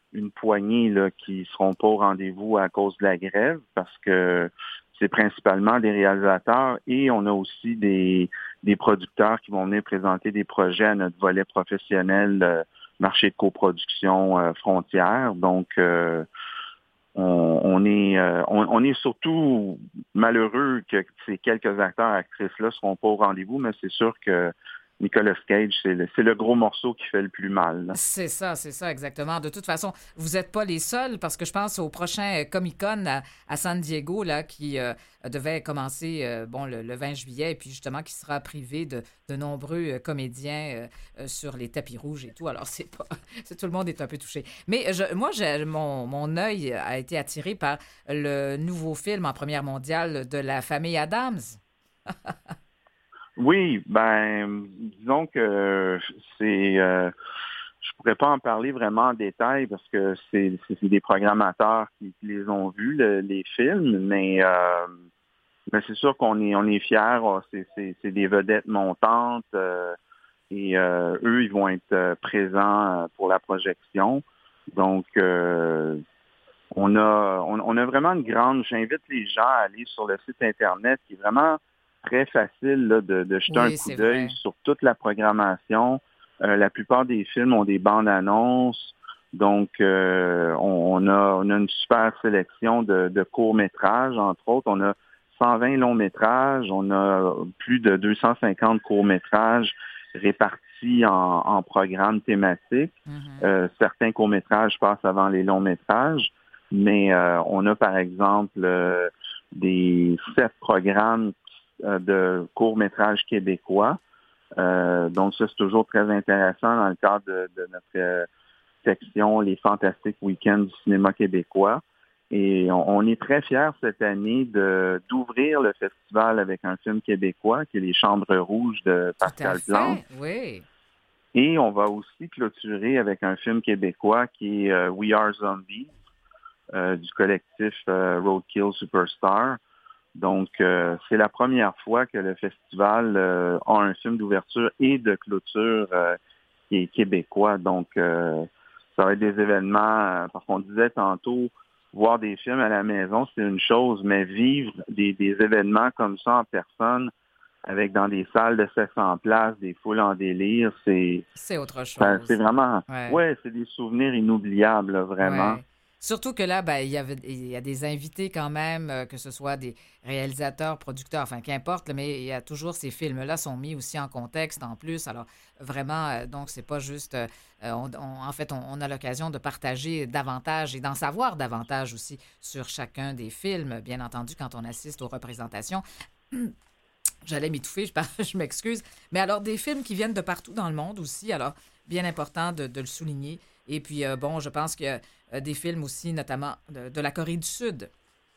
une poignée là, qui seront pas au rendez-vous à cause de la grève, parce que c'est principalement des réalisateurs et on a aussi des, des producteurs qui vont venir présenter des projets à notre volet professionnel, euh, marché de coproduction euh, frontière. Donc, euh, on, on est euh, on, on est surtout malheureux que ces quelques acteurs et actrices-là seront pas au rendez-vous, mais c'est sûr que Nicolas Cage, c'est le, c'est le gros morceau qui fait le plus mal, là. C'est ça, c'est ça, exactement. De toute façon, vous n'êtes pas les seuls parce que je pense au prochain Comic-Con à, à San Diego là, qui euh, devait commencer euh, bon, le, le vingt juillet et puis justement qui sera privé de, de nombreux euh, comédiens euh, euh, sur les tapis rouges et tout. Alors, c'est pas. c'est, tout le monde est un peu touché. Mais je, moi, j'ai, mon, mon œil a été attiré par le nouveau film en première mondiale de la famille Adams. Oui, ben, disons que c'est, euh, je pourrais pas en parler vraiment en détail parce que c'est, c'est, c'est des programmateurs qui, qui les ont vus, le- les films, mais, euh, mais c'est sûr qu'on est, on est fiers. Oh, c'est, c'est, c'est des vedettes montantes euh, et euh, eux, ils vont être euh, présents euh, pour la projection. Donc, euh, on a, on, on a vraiment une grande. J'invite les gens à aller sur le site internet, qui est vraiment très facile là, de, de jeter un Oui, coup c'est d'œil vrai. sur toute la programmation. Euh, la plupart des films ont des bandes annonces, donc euh, on, on a, on a une super sélection de, de courts métrages, entre autres. On a cent vingt longs métrages, on a plus de deux cent cinquante courts métrages répartis en, en programmes thématiques. Mhm. Euh, certains courts métrages passent avant les longs métrages. Mais euh, on a, par exemple, euh, des sept programmes euh, de courts-métrages québécois. Euh, donc, ça, c'est toujours très intéressant dans le cadre de, de notre euh, section Les Fantastiques Week-ends du cinéma québécois. Et on, on est très fiers cette année de d'ouvrir le festival avec un film québécois, qui est Les Chambres Rouges de Tout à Pascal Plante. fait, oui. Et on va aussi clôturer avec un film québécois qui est euh, We Are Zombies, Euh, du collectif euh, Roadkill Superstar. Donc, euh, c'est la première fois que le festival euh, a un film d'ouverture et de clôture euh, qui est québécois. Donc, euh, ça va être des événements, euh, parce qu'on disait tantôt, voir des films à la maison, c'est une chose, mais vivre des, des événements comme ça en personne, avec dans des salles de sept cents places, des foules en délire, c'est, C'est autre ça- c'est chose. vraiment, Ouais. ouais, c'est des souvenirs inoubliables, là, vraiment. Ouais. Surtout que là, ben, il y avait, il y a des invités quand même, euh, que ce soit des réalisateurs, producteurs, enfin, qu'importe, là, mais il y a toujours ces films-là sont mis aussi en contexte en plus. Alors, vraiment, euh, donc, c'est pas juste. euh, on- on- en fait, on, on a l'occasion de partager davantage et d'en savoir davantage aussi sur chacun des films, bien entendu, quand on assiste aux représentations. J'allais m'étouffer, je, par- je m'excuse. Mais alors, des films qui viennent de partout dans le monde aussi, alors, bien important de, de le souligner. Et puis, euh, bon, je pense qu'il y a euh, des films aussi, notamment de, de la Corée du Sud.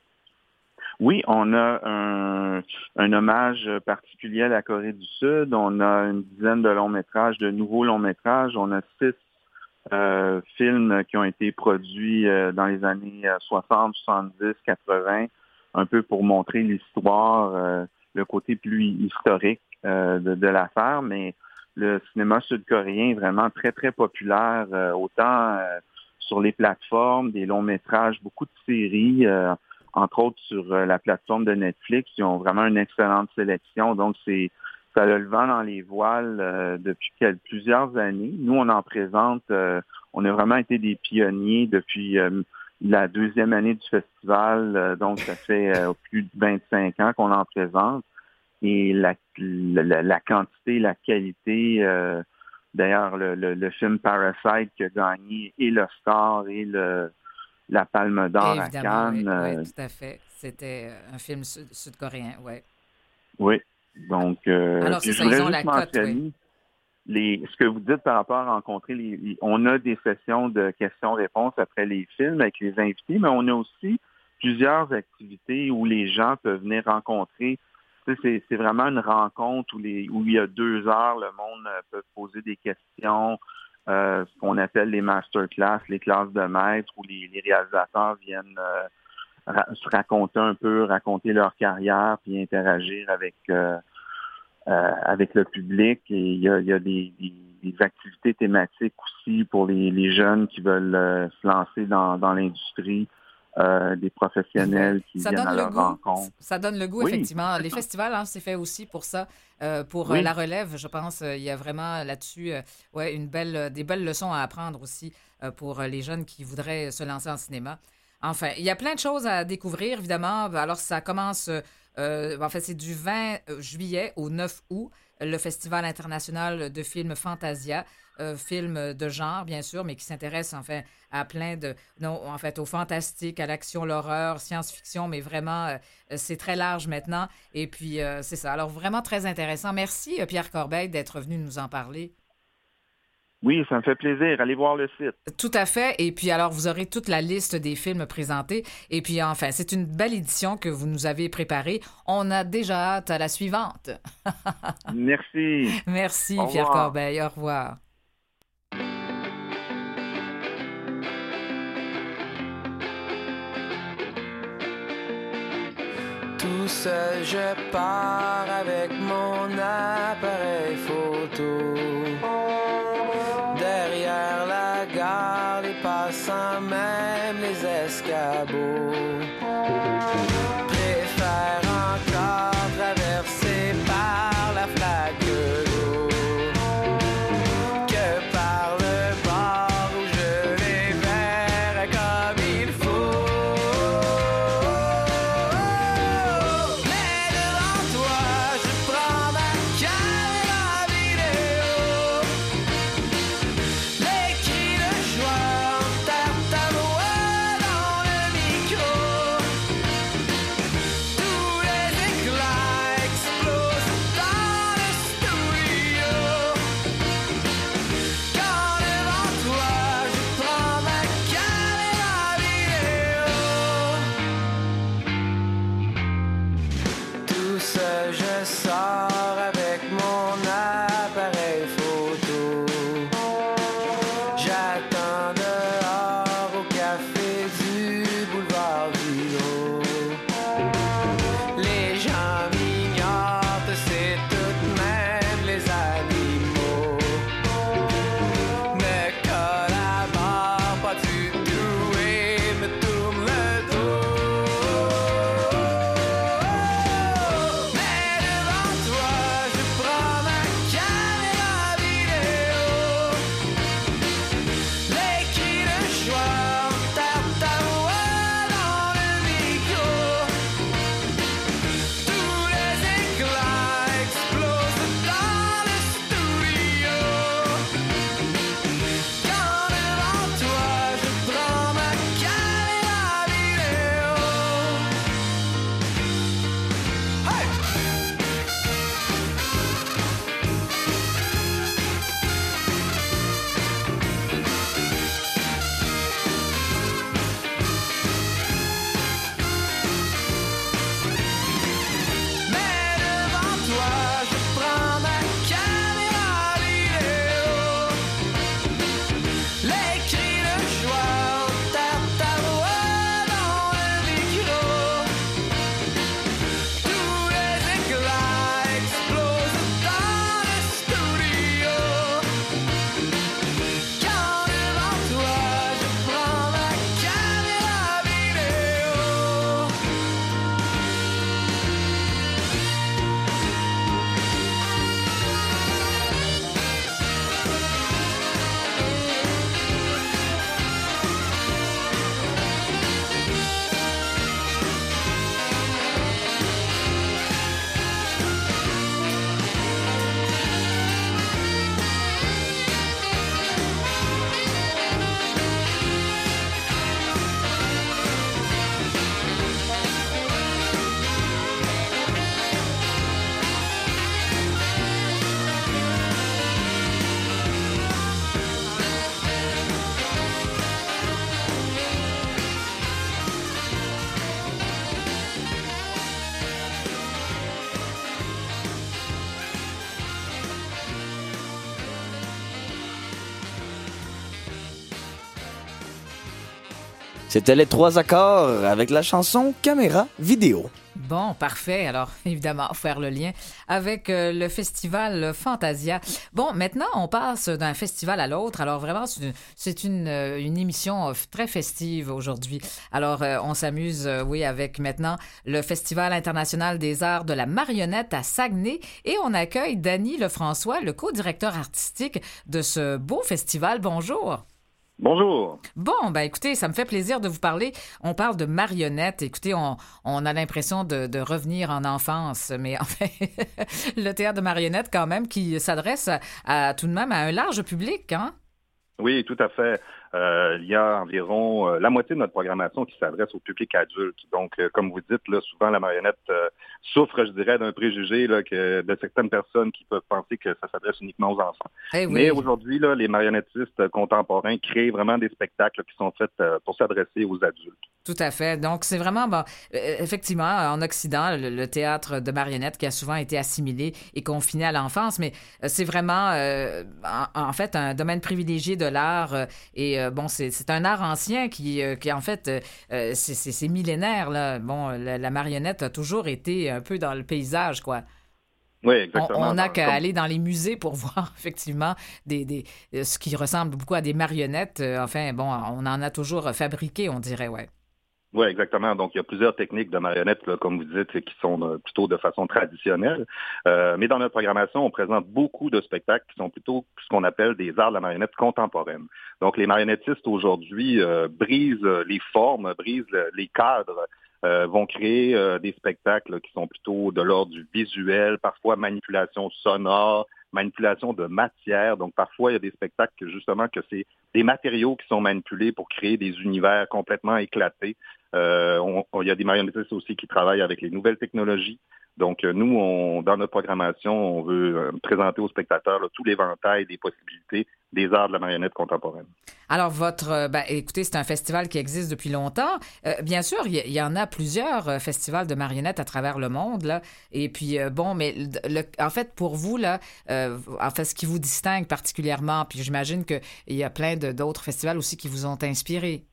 Oui, on a un, un hommage particulier à la Corée du Sud. On a une dizaine de longs métrages, de nouveaux longs métrages. On a six euh, films qui ont été produits euh, dans les années euh, soixante, soixante-dix, quatre-vingts, un peu pour montrer l'histoire, euh, le côté plus historique euh, de, de l'affaire. Mais le cinéma sud-coréen est vraiment très, très populaire, euh, autant euh, sur les plateformes, des longs métrages, beaucoup de séries. Euh, entre autres sur euh, la plateforme de Netflix, ils ont vraiment une excellente sélection. Donc, c'est ça a le vent dans les voiles euh, depuis quel- plusieurs années. Nous, on en présente, euh, on a vraiment été des pionniers depuis euh, la deuxième année du festival. Euh, donc, ça fait euh, plus de vingt-cinq ans qu'on en présente. Et la, la, la quantité, la qualité, euh, d'ailleurs, le, le, le film Parasite qui a gagné et l'Oscar et le la Palme d'Or à Évidemment, oui, Cannes. oui, euh, tout à fait. C'était euh, un film sud- sud-coréen, oui. oui. Donc, euh, Alors, c'est puis je ça, ils voudrais ont juste la cote, oui. mentionner les, ce que vous dites par rapport à rencontrer les, les- on a des sessions de questions-réponses après les films avec les invités, mais on a aussi plusieurs activités où les gens peuvent venir rencontrer. Tu sais, c'est, c'est vraiment une rencontre où, les, où il y a deux heures, le monde euh, peut poser des questions, euh, ce qu'on appelle les masterclass, les classes de maîtres, où les, les réalisateurs viennent euh, ra- se raconter un peu, raconter leur carrière, puis interagir avec euh, euh, avec le public. Et il y a, il y a des, des, des activités thématiques aussi pour les, les jeunes qui veulent euh, se lancer dans, dans l'industrie. Euh, des professionnels qui ça viennent à donne le leur goût. rencontre. Ça donne le goût, Oui, effectivement. Les festivals, hein, c'est fait aussi pour ça, euh, pour euh, Oui. la relève. Je pense euh, il y a vraiment là-dessus euh, ouais, une belle, euh, des belles leçons à apprendre aussi euh, pour euh, les jeunes qui voudraient se lancer en cinéma. Enfin, il y a plein de choses à découvrir, évidemment. Alors, ça commence, euh, euh, en fait, c'est du vingt juillet au neuf août, le Festival international de films Fantasia. Euh, film de genre, bien sûr, mais qui s'intéresse en fait à plein de... Non, en fait, au fantastique, à l'action, l'horreur, science-fiction, mais vraiment, euh, c'est très large maintenant. Et puis, euh, c'est ça. Alors, vraiment très intéressant. Merci, euh, Pierre Corbeil, d'être venu nous en parler. Oui, ça me fait plaisir. Allez voir le site. Tout à fait. Et puis, alors, vous aurez toute la liste des films présentés. Et puis, enfin, c'est une belle édition que vous nous avez préparée. On a déjà hâte à la suivante. Merci. Merci, Au Pierre revoir. Corbeil. Au revoir. Tout seul, je pars avec mon appareil photo. Derrière la gare, les passants, même les escabeaux, préfèrent encore traverser par la flaque de l'eau que par le bord où je les verrai comme il faut. Mais devant toi, je prends ma caméra vidéo. Les cris de joie entament ta voix dans le micro. Tous les éclats explosent dans le studio. Quand devant toi, je prends ma caméra vidéo. Tout seul, je sors avec mon appareil photo. J'attends dehors au café du boulevard du Haut. Les gens m'ignorent, c'est tout de même les animaux. Ne collabore pas du tout et me tourne le dos. Mais devant toi, je prends ma caméra vidéo. Les cris de joie entament ta voix dans le micro. Tous les éclats explosent dans le studio. Quand devant toi, je prends ma caméra vidéo. Hey! Mais devant toi, je prends ma caméra vidéo. Les cris de joie entament ta voix dans le micro. Tous les éclats explosent dans le studio. Quand devant toi, je prends ma caméra vidéo. C'était les trois accords avec la chanson Caméra Vidéo. Bon, parfait. Alors, évidemment, faire le lien avec euh, le festival Fantasia. Bon, maintenant, on passe d'un festival à l'autre. Alors, vraiment, c'est une, c'est une, euh, une émission euh, très festive aujourd'hui. Alors, euh, on s'amuse, euh, oui, avec maintenant le Festival international des arts de la marionnette à Saguenay. Et on accueille Danny Lefrançois, le co-directeur artistique de ce beau festival. Bonjour. Bonjour. Bon, ben écoutez, ça me fait plaisir de vous parler. On parle de marionnettes. Écoutez, on, on a l'impression de, de revenir en enfance, mais en fait, le théâtre de marionnettes quand même qui s'adresse à, à tout de même à un large public, hein? Oui, tout à fait. Euh, il y a environ euh, la moitié de notre programmation qui s'adresse au public adulte. Donc, euh, comme vous dites, là, souvent la marionnette euh, souffre, je dirais, d'un préjugé là, que, de certaines personnes qui peuvent penser que ça s'adresse uniquement aux enfants. Eh oui. Mais aujourd'hui, là, les marionnettistes contemporains créent vraiment des spectacles qui sont faits euh, pour s'adresser aux adultes. Tout à fait. Donc, c'est vraiment, bon, euh, effectivement, en Occident, le, le théâtre de marionnettes qui a souvent été assimilé et confiné à l'enfance, mais euh, c'est vraiment, euh, en, en fait, un domaine privilégié de l'art. Euh, et euh, bon, c'est, c'est un art ancien qui, euh, qui en fait, euh, c'est, c'est, c'est millénaire, là. Bon, la, la marionnette a toujours été un peu dans le paysage, quoi. Oui, exactement. On n'a qu'à Comme... aller dans les musées pour voir effectivement des, des, ce qui ressemble beaucoup à des marionnettes. Enfin, bon, on en a toujours fabriqué, on dirait, ouais. Oui, exactement. Donc, il y a plusieurs techniques de marionnettes, là, comme vous dites, qui sont euh, plutôt de façon traditionnelle. Euh, mais dans notre programmation, on présente beaucoup de spectacles qui sont plutôt ce qu'on appelle des arts de la marionnette contemporaine. Donc, les marionnettistes aujourd'hui euh, brisent les formes, brisent le, les cadres, euh, vont créer euh, des spectacles qui sont plutôt de l'ordre du visuel, parfois manipulation sonore, manipulation de matière. Donc, parfois, il y a des spectacles que, justement, que c'est des matériaux qui sont manipulés pour créer des univers complètement éclatés. Euh, on, on, il y a des marionnettistes aussi qui travaillent avec les nouvelles technologies. Donc, euh, nous, on, dans notre programmation, on veut euh, présenter aux spectateurs là, tout l'éventail des possibilités des arts de la marionnette contemporaine. Alors, votre, ben, écoutez, c'est un festival qui existe depuis longtemps. Euh, bien sûr, il y, y en a plusieurs euh, festivals de marionnettes à travers le monde, là. Et puis, euh, bon, mais le, en fait, pour vous, là, euh, en fait, ce qui vous distingue particulièrement, puis j'imagine qu'il y a plein de, d'autres festivals aussi qui vous ont inspiré.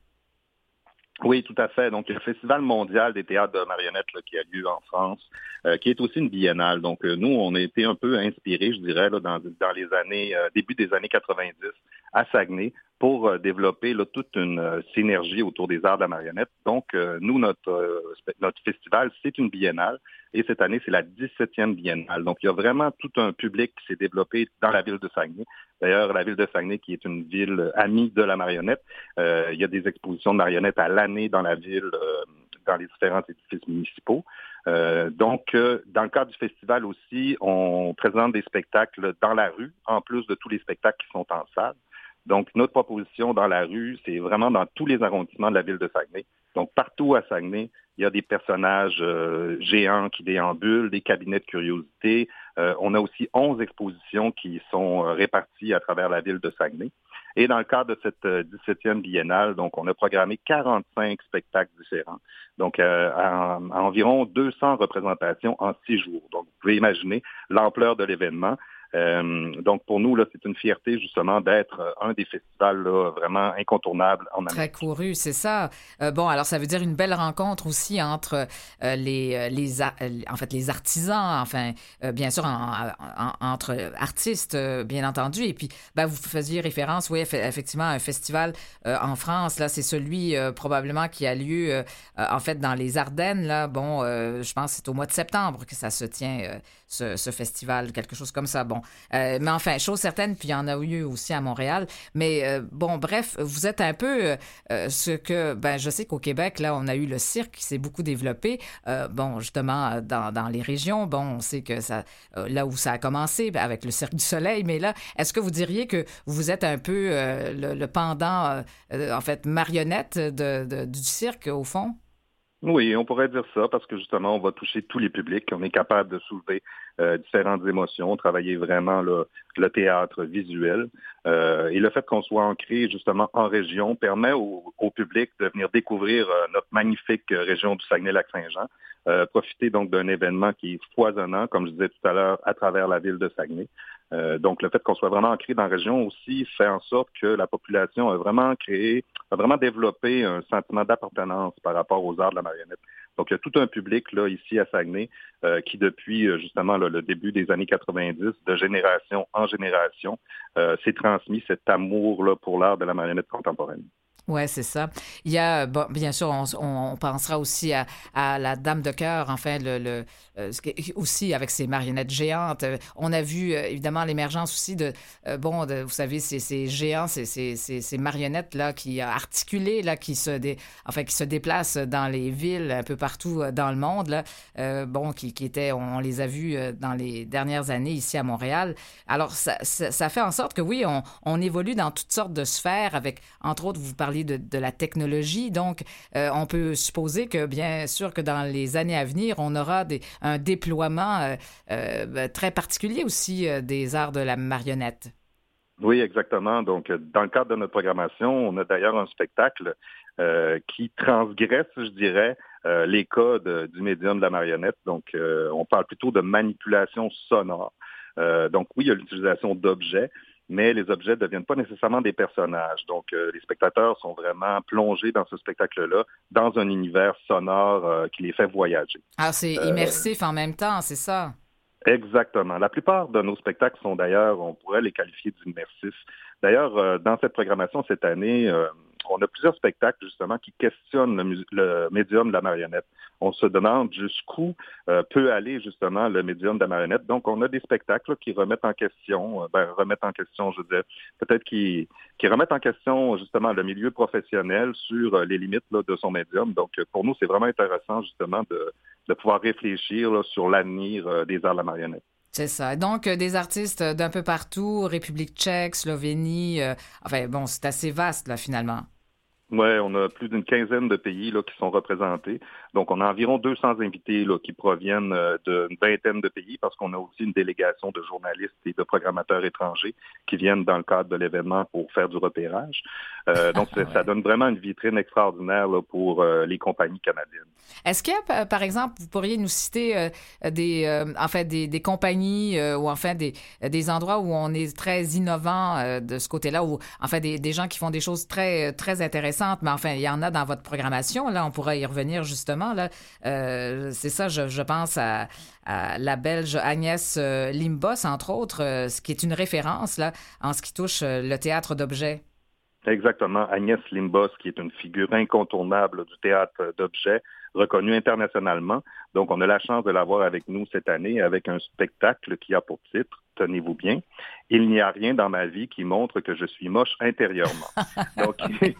Oui, tout à fait. Donc, il y a le Festival mondial des théâtres de marionnettes là, qui a lieu en France, euh, qui est aussi une biennale. Donc, euh, nous, on a été un peu inspirés, je dirais, là, dans, dans les années, euh, début des années quatre-vingt-dix à Saguenay pour euh, développer là, toute une euh, synergie autour des arts de la marionnette. Donc, euh, nous, notre, euh, notre festival, c'est une biennale. Et cette année, c'est la dix-septième biennale. Donc, il y a vraiment tout un public qui s'est développé dans la ville de Saguenay. D'ailleurs, la ville de Saguenay, qui est une ville amie de la marionnette, euh, il y a des expositions de marionnettes à l'année dans la ville, euh, dans les différents édifices municipaux. Euh, donc, euh, dans le cadre du festival aussi, on présente des spectacles dans la rue, en plus de tous les spectacles qui sont en salle. Donc, notre proposition dans la rue, c'est vraiment dans tous les arrondissements de la ville de Saguenay. Donc, partout à Saguenay, il y a des personnages euh, géants qui déambulent, des cabinets de curiosité. Euh, on a aussi onze expositions qui sont euh, réparties à travers la ville de Saguenay. Et dans le cadre de cette euh, dix-septième biennale, donc, on a programmé quarante-cinq spectacles différents. Donc, euh, à, à environ deux cents représentations en six jours. Donc, vous pouvez imaginer l'ampleur de l'événement. Euh, donc, pour nous, là, c'est une fierté, justement, d'être euh, un des festivals là, vraiment incontournables en Amérique. Très couru, c'est ça. Euh, bon, alors, ça veut dire une belle rencontre aussi entre euh, les, les, a- en fait, les artisans, enfin, euh, bien sûr, en, en, entre artistes, euh, bien entendu. Et puis, ben, vous faisiez référence, oui, eff- effectivement, à un festival euh, en France. Là, c'est celui, euh, probablement, qui a lieu, euh, en fait, dans les Ardennes. Là, bon, euh, je pense que c'est au mois de septembre que ça se tient, euh, ce, ce festival, quelque chose comme ça. Bon, Euh, mais enfin, chose certaine, puis il y en a eu aussi à Montréal. Mais euh, bon, bref, vous êtes un peu euh, ce que, ben, je sais qu'au Québec, là, on a eu le cirque qui s'est beaucoup développé. Euh, bon, justement, dans, dans les régions, bon, on sait que ça, euh, là où ça a commencé, ben, avec le Cirque du Soleil, mais là, est-ce que vous diriez que vous êtes un peu euh, le, le pendant, euh, en fait, marionnette de, de, du cirque, au fond? Oui, on pourrait dire ça parce que justement, on va toucher tous les publics. On est capable de soulever euh, différentes émotions, travailler vraiment le, le théâtre visuel. Euh, et le fait qu'on soit ancré justement en région permet au, au public de venir découvrir euh, notre magnifique région du Saguenay-Lac-Saint-Jean. Euh, profiter donc d'un événement qui est foisonnant, comme je disais tout à l'heure, à travers la ville de Saguenay. Euh, donc, le fait qu'on soit vraiment ancré dans la région aussi fait en sorte que la population a vraiment créé, a vraiment développé un sentiment d'appartenance par rapport aux arts de la marionnette. Donc, il y a tout un public là ici à Saguenay euh, qui, depuis euh, justement là, le début des années quatre-vingt-dix, de génération en génération, euh, s'est transmis cet amour là pour l'art de la marionnette contemporaine. Oui, c'est ça. Il y a, bon, bien sûr, on, on pensera aussi à, à la Dame de cœur, enfin, le, le, euh, aussi avec ses marionnettes géantes. On a vu, euh, évidemment, l'émergence aussi de, euh, bon, de, vous savez, ces, ces géants, ces, ces, ces, ces marionnettes-là qui articulées, là, qui se, dé, enfin, qui se déplacent dans les villes un peu partout dans le monde, là, euh, bon, qui, qui étaient, on, on les a vus dans les dernières années ici à Montréal. Alors, ça, ça, ça fait en sorte que, oui, on, on évolue dans toutes sortes de sphères avec, entre autres, vous parliez De, de la technologie. Donc, euh, on peut supposer que, bien sûr, que dans les années à venir, on aura des, un déploiement euh, euh, très particulier aussi euh, des arts de la marionnette. Oui, exactement. Donc, dans le cadre de notre programmation, on a d'ailleurs un spectacle euh, qui transgresse, je dirais, euh, les codes du médium de la marionnette. Donc, euh, on parle plutôt de manipulation sonore. Euh, donc, oui, il y a l'utilisation d'objets, mais les objets ne deviennent pas nécessairement des personnages. Donc, euh, les spectateurs sont vraiment plongés dans ce spectacle-là, dans un univers sonore euh, qui les fait voyager. Ah, c'est euh, immersif en même temps, c'est ça? Exactement. La plupart de nos spectacles sont d'ailleurs, on pourrait les qualifier d'immersifs. D'ailleurs, euh, dans cette programmation cette année, euh, on a plusieurs spectacles justement qui questionnent le, mus- le médium de la marionnette. On se demande jusqu'où euh, peut aller justement le médium de la marionnette. Donc, on a des spectacles là, qui remettent en question, euh, ben, remettent en question, je veux dire, peut-être qui, qui remettent en question justement le milieu professionnel sur euh, les limites là, de son médium. Donc, pour nous, c'est vraiment intéressant justement de, de pouvoir réfléchir là, sur l'avenir euh, des arts de la marionnette. C'est ça. Donc, euh, des artistes d'un peu partout, République tchèque, Slovénie, euh, enfin, bon, c'est assez vaste, là, finalement. Oui, on a plus d'une quinzaine de pays là, qui sont représentés. Donc, on a environ deux cents invités là, qui proviennent euh, d'une vingtaine de pays parce qu'on a aussi une délégation de journalistes et de programmateurs étrangers qui viennent dans le cadre de l'événement pour faire du repérage. Euh, donc, ouais. Ça donne vraiment une vitrine extraordinaire là, pour euh, les compagnies canadiennes. Est-ce qu'il y a, par exemple, vous pourriez nous citer euh, des, euh, en fait, des, des compagnies euh, ou enfin des, des endroits où on est très innovant euh, de ce côté-là, ou enfin des, des gens qui font des choses très, très intéressantes, mais enfin, il y en a dans votre programmation, là, on pourrait y revenir justement, là. Euh, c'est ça, je, je pense à, à la Belge Agnès euh, Limbos, entre autres, euh, ce qui est une référence, là, en ce qui touche euh, le théâtre d'objets. Exactement. Agnès Limbos, qui est une figure incontournable du théâtre d'objets, reconnue internationalement. Donc, on a la chance de l'avoir avec nous cette année avec un spectacle qui a pour titre, tenez-vous bien, « Il n'y a rien dans ma vie qui montre que je suis moche intérieurement ». Donc,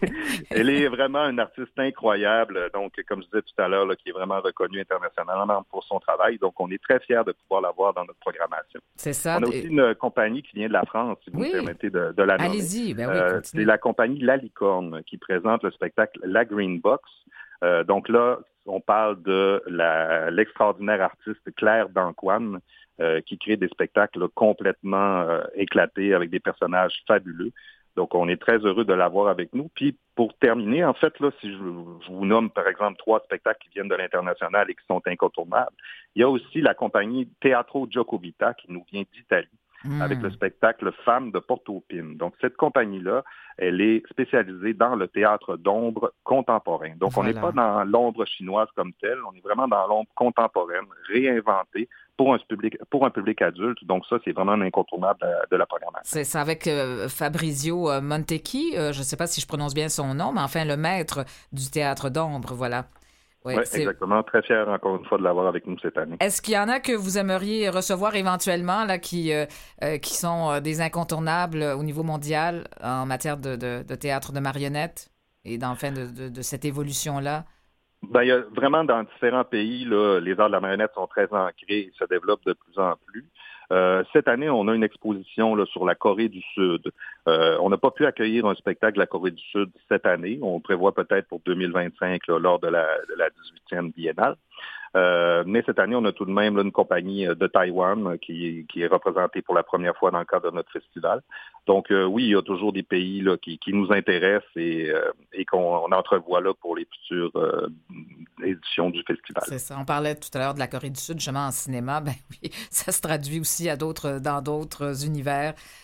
elle est vraiment une artiste incroyable, donc, comme je disais tout à l'heure, là, qui est vraiment reconnue internationalement pour son travail. Donc, on est très fiers de pouvoir l'avoir dans notre programmation. C'est ça. On a aussi une compagnie qui vient de la France, si vous oui. me permettez de, de la nommer. Allez-y, ben oui, euh, c'est la compagnie La Licorne qui présente le spectacle La Green Box. Euh, donc là, on parle de la, l'extraordinaire artiste Claire Dancoine euh, qui crée des spectacles là, complètement euh, éclatés avec des personnages fabuleux. Donc, on est très heureux de l'avoir avec nous. Puis, pour terminer, en fait, là, si je, je vous nomme, par exemple, trois spectacles qui viennent de l'international et qui sont incontournables, il y a aussi la compagnie Teatro Giacovita qui nous vient d'Italie. Mmh. Avec le spectacle Femmes de Portopine. Donc, cette compagnie-là, elle est spécialisée dans le théâtre d'ombre contemporain. Donc, voilà. On n'est pas dans l'ombre chinoise comme telle, on est vraiment dans l'ombre contemporaine, réinventée pour un public, pour un public adulte. Donc, ça, c'est vraiment un incontournable de, de la programmation. C'est ça, avec euh, Fabrizio Montecchi, euh, je ne sais pas si je prononce bien son nom, mais enfin, le maître du théâtre d'ombre, voilà. Oui, ouais, exactement. Très fier, encore une fois, de l'avoir avec nous cette année. Est-ce qu'il y en a que vous aimeriez recevoir éventuellement, là, qui, euh, euh, qui sont euh, des incontournables au niveau mondial en matière de, de, de théâtre de marionnettes et d'enfin de, de, de cette évolution-là? Ben, il y a vraiment dans différents pays, là, les arts de la marionnette sont très ancrés et se développent de plus en plus. Euh, cette année, on a une exposition là, sur la Corée du Sud. Euh, on n'a pas pu accueillir un spectacle de la Corée du Sud cette année. On prévoit peut-être pour deux mille vingt-cinq là, lors de la, de la dix-huitième biennale. Euh, mais cette année, on a tout de même là, une compagnie de Taïwan qui, qui est représentée pour la première fois dans le cadre de notre festival. Donc euh, oui, il y a toujours des pays là, qui, qui nous intéressent et, euh, et qu'on on entrevoit là pour les futures euh, éditions du festival. C'est ça. On parlait tout à l'heure de la Corée du Sud, justement en cinéma. Ben oui, ça se traduit aussi à d'autres, dans d'autres univers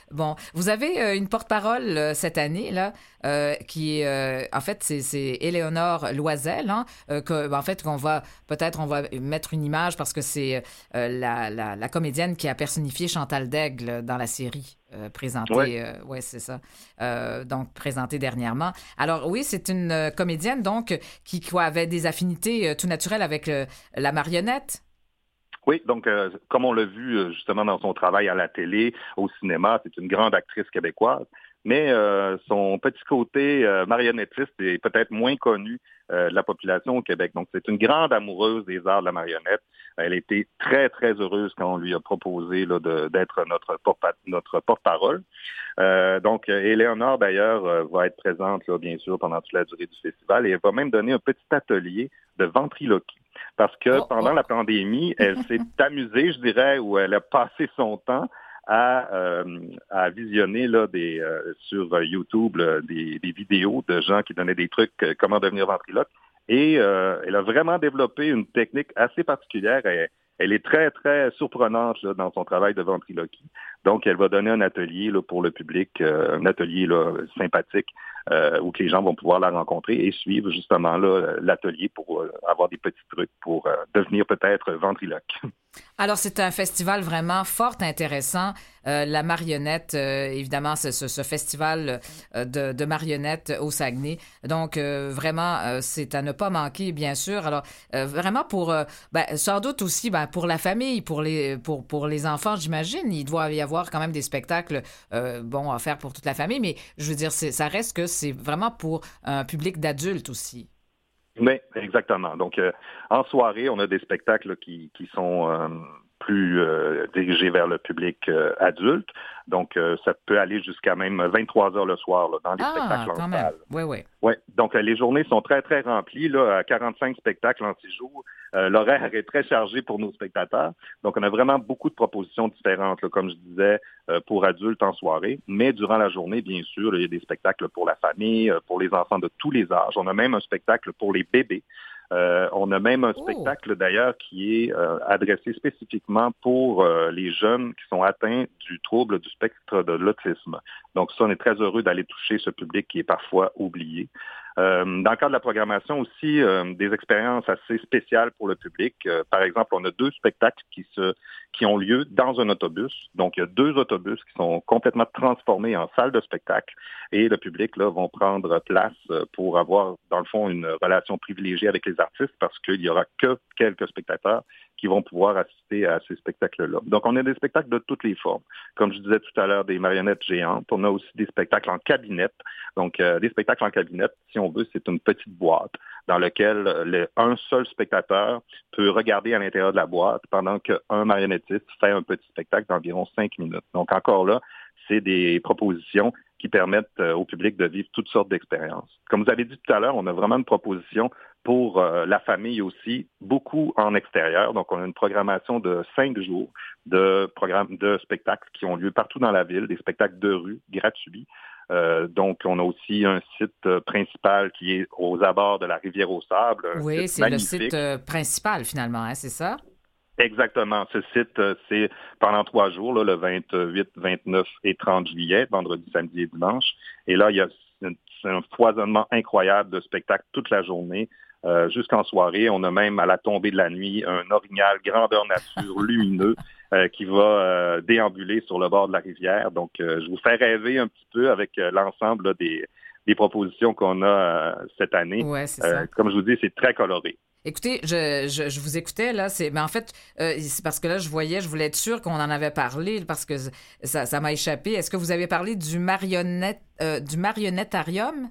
Bon, vous avez euh, une porte-parole euh, cette année, là, euh, qui est, euh, en fait, c'est, c'est Éléonore Loisel, hein, euh, que, en fait, qu'on va, peut-être, on va mettre une image parce que c'est euh, la, la, la comédienne qui a personnifié Chantal Daigle dans la série. Euh, présentée, Ouais. euh, ouais, c'est ça. Euh, donc, présentée dernièrement. Alors, oui, c'est une euh, comédienne, donc, qui quoi, avait des affinités euh, tout naturelles avec euh, la marionnette. Oui, donc euh, comme on l'a vu euh, justement dans son travail à la télé, au cinéma, c'est une grande actrice québécoise, mais euh, son petit côté euh, marionnettiste est peut-être moins connu euh, de la population au Québec. Donc c'est une grande amoureuse des arts de la marionnette. Elle était très, très heureuse quand on lui a proposé là, de, d'être notre, porte- notre porte-parole. Euh, donc Éléonore, d'ailleurs, euh, va être présente, là, bien sûr, pendant toute la durée du festival et elle va même donner un petit atelier de ventriloquie. Parce que Oh, pendant oh. la pandémie, elle s'est amusée, je dirais, ou elle a passé son temps à, euh, à visionner là, des, euh, sur YouTube là, des, des vidéos de gens qui donnaient des trucs, euh, comment devenir ventriloque. Et euh, elle a vraiment développé une technique assez particulière. Elle, elle est très, très surprenante là, dans son travail de ventriloquie. Donc, elle va donner un atelier là, pour le public, euh, un atelier là, sympathique, euh, où que les gens vont pouvoir la rencontrer et suivre justement là, l'atelier pour euh, avoir des petits trucs pour euh, devenir peut-être ventriloque. Alors, c'est un festival vraiment fort intéressant. Euh, la marionnette, euh, évidemment, c'est ce, ce festival euh, de, de marionnettes au Saguenay. Donc, euh, vraiment, euh, c'est à ne pas manquer, bien sûr. Alors, euh, vraiment pour, euh, ben, sans doute aussi, ben, pour la famille, pour les, pour, pour les enfants, j'imagine, il doit y avoir quand même des spectacles, euh, bon, à faire pour toute la famille, mais je veux dire, c'est, ça reste que c'est vraiment pour un public d'adultes aussi. Oui, exactement. Donc, euh, en soirée, on a des spectacles là, qui, qui sont euh, plus euh, dirigés vers le public euh, adulte. Donc, euh, ça peut aller jusqu'à même vingt-trois heures le soir là, dans les Ah, spectacles en quand même. salle. Oui, oui. Oui, donc euh, les journées sont très, très remplies, là, à quarante-cinq spectacles en six jours. Euh, l'horaire est très chargé pour nos spectateurs. Donc, on a vraiment beaucoup de propositions différentes, là, comme je disais, euh, pour adultes en soirée. Mais durant la journée, bien sûr, il y a des spectacles pour la famille, euh, pour les enfants de tous les âges. On a même un spectacle pour les bébés. Euh, on a même un Oh. spectacle, d'ailleurs, qui est euh, adressé spécifiquement pour euh, les jeunes qui sont atteints du trouble du spectre de l'autisme. Donc ça, on est très heureux d'aller toucher ce public qui est parfois oublié. Euh, dans le cadre de la programmation aussi, euh, des expériences assez spéciales pour le public. Euh, par exemple, on a deux spectacles qui se qui ont lieu dans un autobus. Donc, il y a deux autobus qui sont complètement transformés en salle de spectacle et le public là vont prendre place pour avoir, dans le fond, une relation privilégiée avec les artistes parce qu'il n'y aura que quelques spectateurs qui vont pouvoir assister à ces spectacles-là. Donc, on a des spectacles de toutes les formes. Comme je disais tout à l'heure, des marionnettes géantes. On a aussi des spectacles en cabinette. Donc, euh, des spectacles en cabinette, si on veut, c'est une petite boîte dans laquelle le, un seul spectateur peut regarder à l'intérieur de la boîte pendant qu'un marionnettiste fait un petit spectacle d'environ cinq minutes. Donc, encore là, c'est des propositions qui permettent euh, au public de vivre toutes sortes d'expériences. Comme vous avez dit tout à l'heure, on a vraiment une proposition pour euh, la famille aussi, beaucoup en extérieur. Donc, on a une programmation de cinq jours de programmes de spectacles qui ont lieu partout dans la ville, des spectacles de rue gratuits. Euh, donc, on a aussi un site euh, principal qui est aux abords de la rivière aux Sables. Oui, c'est magnifique. Le site euh, principal, finalement, hein, c'est ça? Exactement. Ce site, euh, c'est pendant trois jours, là, le vingt-huit, vingt-neuf et trente juillet, vendredi, samedi et dimanche. Et là, il y a un, un foisonnement incroyable de spectacles toute la journée. Euh, jusqu'en soirée, on a même à la tombée de la nuit un orignal grandeur nature lumineux euh, qui va euh, déambuler sur le bord de la rivière. Donc, euh, je vous fais rêver un petit peu avec euh, l'ensemble là, des, des propositions qu'on a euh, cette année. Ouais, c'est euh, ça. Comme je vous dis, c'est très coloré. Écoutez, je, je, je vous écoutais, là, c'est, mais en fait, euh, c'est parce que là, je voyais, je voulais être sûre qu'on en avait parlé, parce que ça, ça m'a échappé. Est-ce que vous avez parlé du marionnette, euh, du marionnettarium?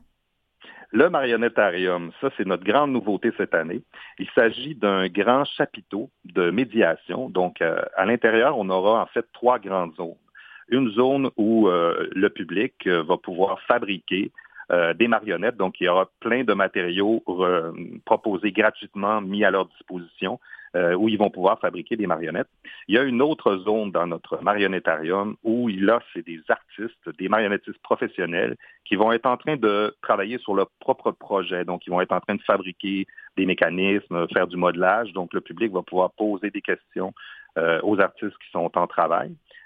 Le marionnettarium, ça, c'est notre grande nouveauté cette année. Il s'agit d'un grand chapiteau de médiation. Donc, euh, à l'intérieur, on aura en fait trois grandes zones. Une zone où euh, le public euh, va pouvoir fabriquer euh, des marionnettes. Donc, il y aura plein de matériaux euh, proposés gratuitement, mis à leur disposition, euh, où ils vont pouvoir fabriquer des marionnettes. Il y a une autre zone dans notre marionnettarium où là, c'est des artistes, des marionnettistes professionnels qui vont être en train de travailler sur leur propre projet. Donc, ils vont être en train de fabriquer des mécanismes, faire du modelage. Donc, le public va pouvoir poser des questions euh, aux artistes qui sont en travail.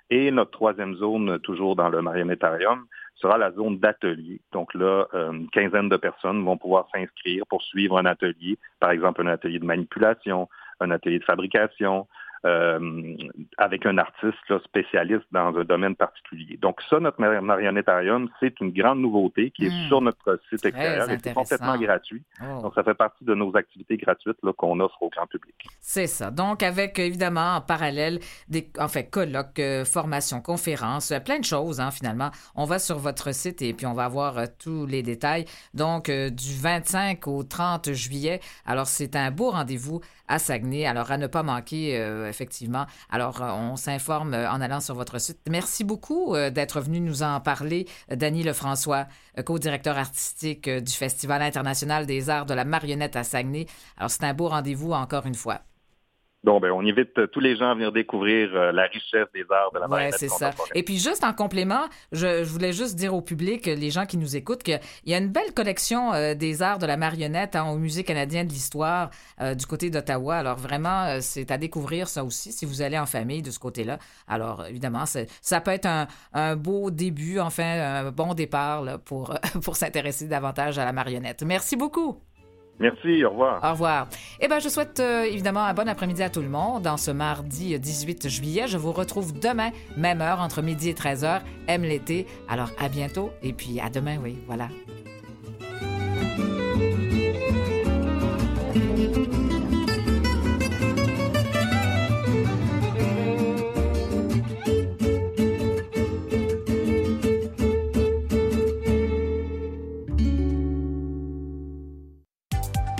Et notre troisième zone, toujours dans le marionnettarium, sera la zone d'atelier. Donc là, euh, une quinzaine de personnes vont pouvoir s'inscrire pour suivre un atelier, par exemple un atelier de manipulation, un atelier de fabrication, euh, avec un artiste là, spécialiste dans un domaine particulier. Donc ça, notre marionnettarium, c'est une grande nouveauté qui est mmh. sur notre site extérieur et c'est complètement gratuit. Oh. Donc ça fait partie de nos activités gratuites là, qu'on offre au grand public. C'est ça. Donc avec, évidemment, en parallèle, des en fait, colloques, euh, formations, conférences, euh, plein de choses, hein, finalement. On va sur votre site et puis on va avoir euh, tous les détails. Donc euh, du vingt-cinq au trente juillet. Alors c'est un beau rendez-vous à Saguenay. Alors à ne pas manquer, euh, effectivement. Alors, on s'informe en allant sur votre site. Merci beaucoup d'être venu nous en parler, Dany Lefrançois, co-directeur artistique du Festival international des arts de la marionnette à Saguenay. Alors, c'est un beau rendez-vous encore une fois. Bon, ben, on invite tous les gens à venir découvrir euh, la richesse des arts de la marionnette. Oui, c'est ça. Et puis, juste en complément, je, je voulais juste dire au public, les gens qui nous écoutent, qu'il y a une belle collection euh, des arts de la marionnette hein, au Musée canadien de l'histoire euh, du côté d'Ottawa. Alors, vraiment, euh, c'est à découvrir ça aussi si vous allez en famille de ce côté-là. Alors, évidemment, ça peut être un, un beau début, enfin, un bon départ là, pour, pour s'intéresser davantage à la marionnette. Merci beaucoup. Merci, au revoir. Au revoir. Eh bien, je souhaite euh, évidemment un bon après-midi à tout le monde. Dans ce mardi dix-huit juillet, je vous retrouve demain, même heure, entre midi et treize heures. Aime l'été. Alors, à bientôt. Et puis, à demain, oui, voilà.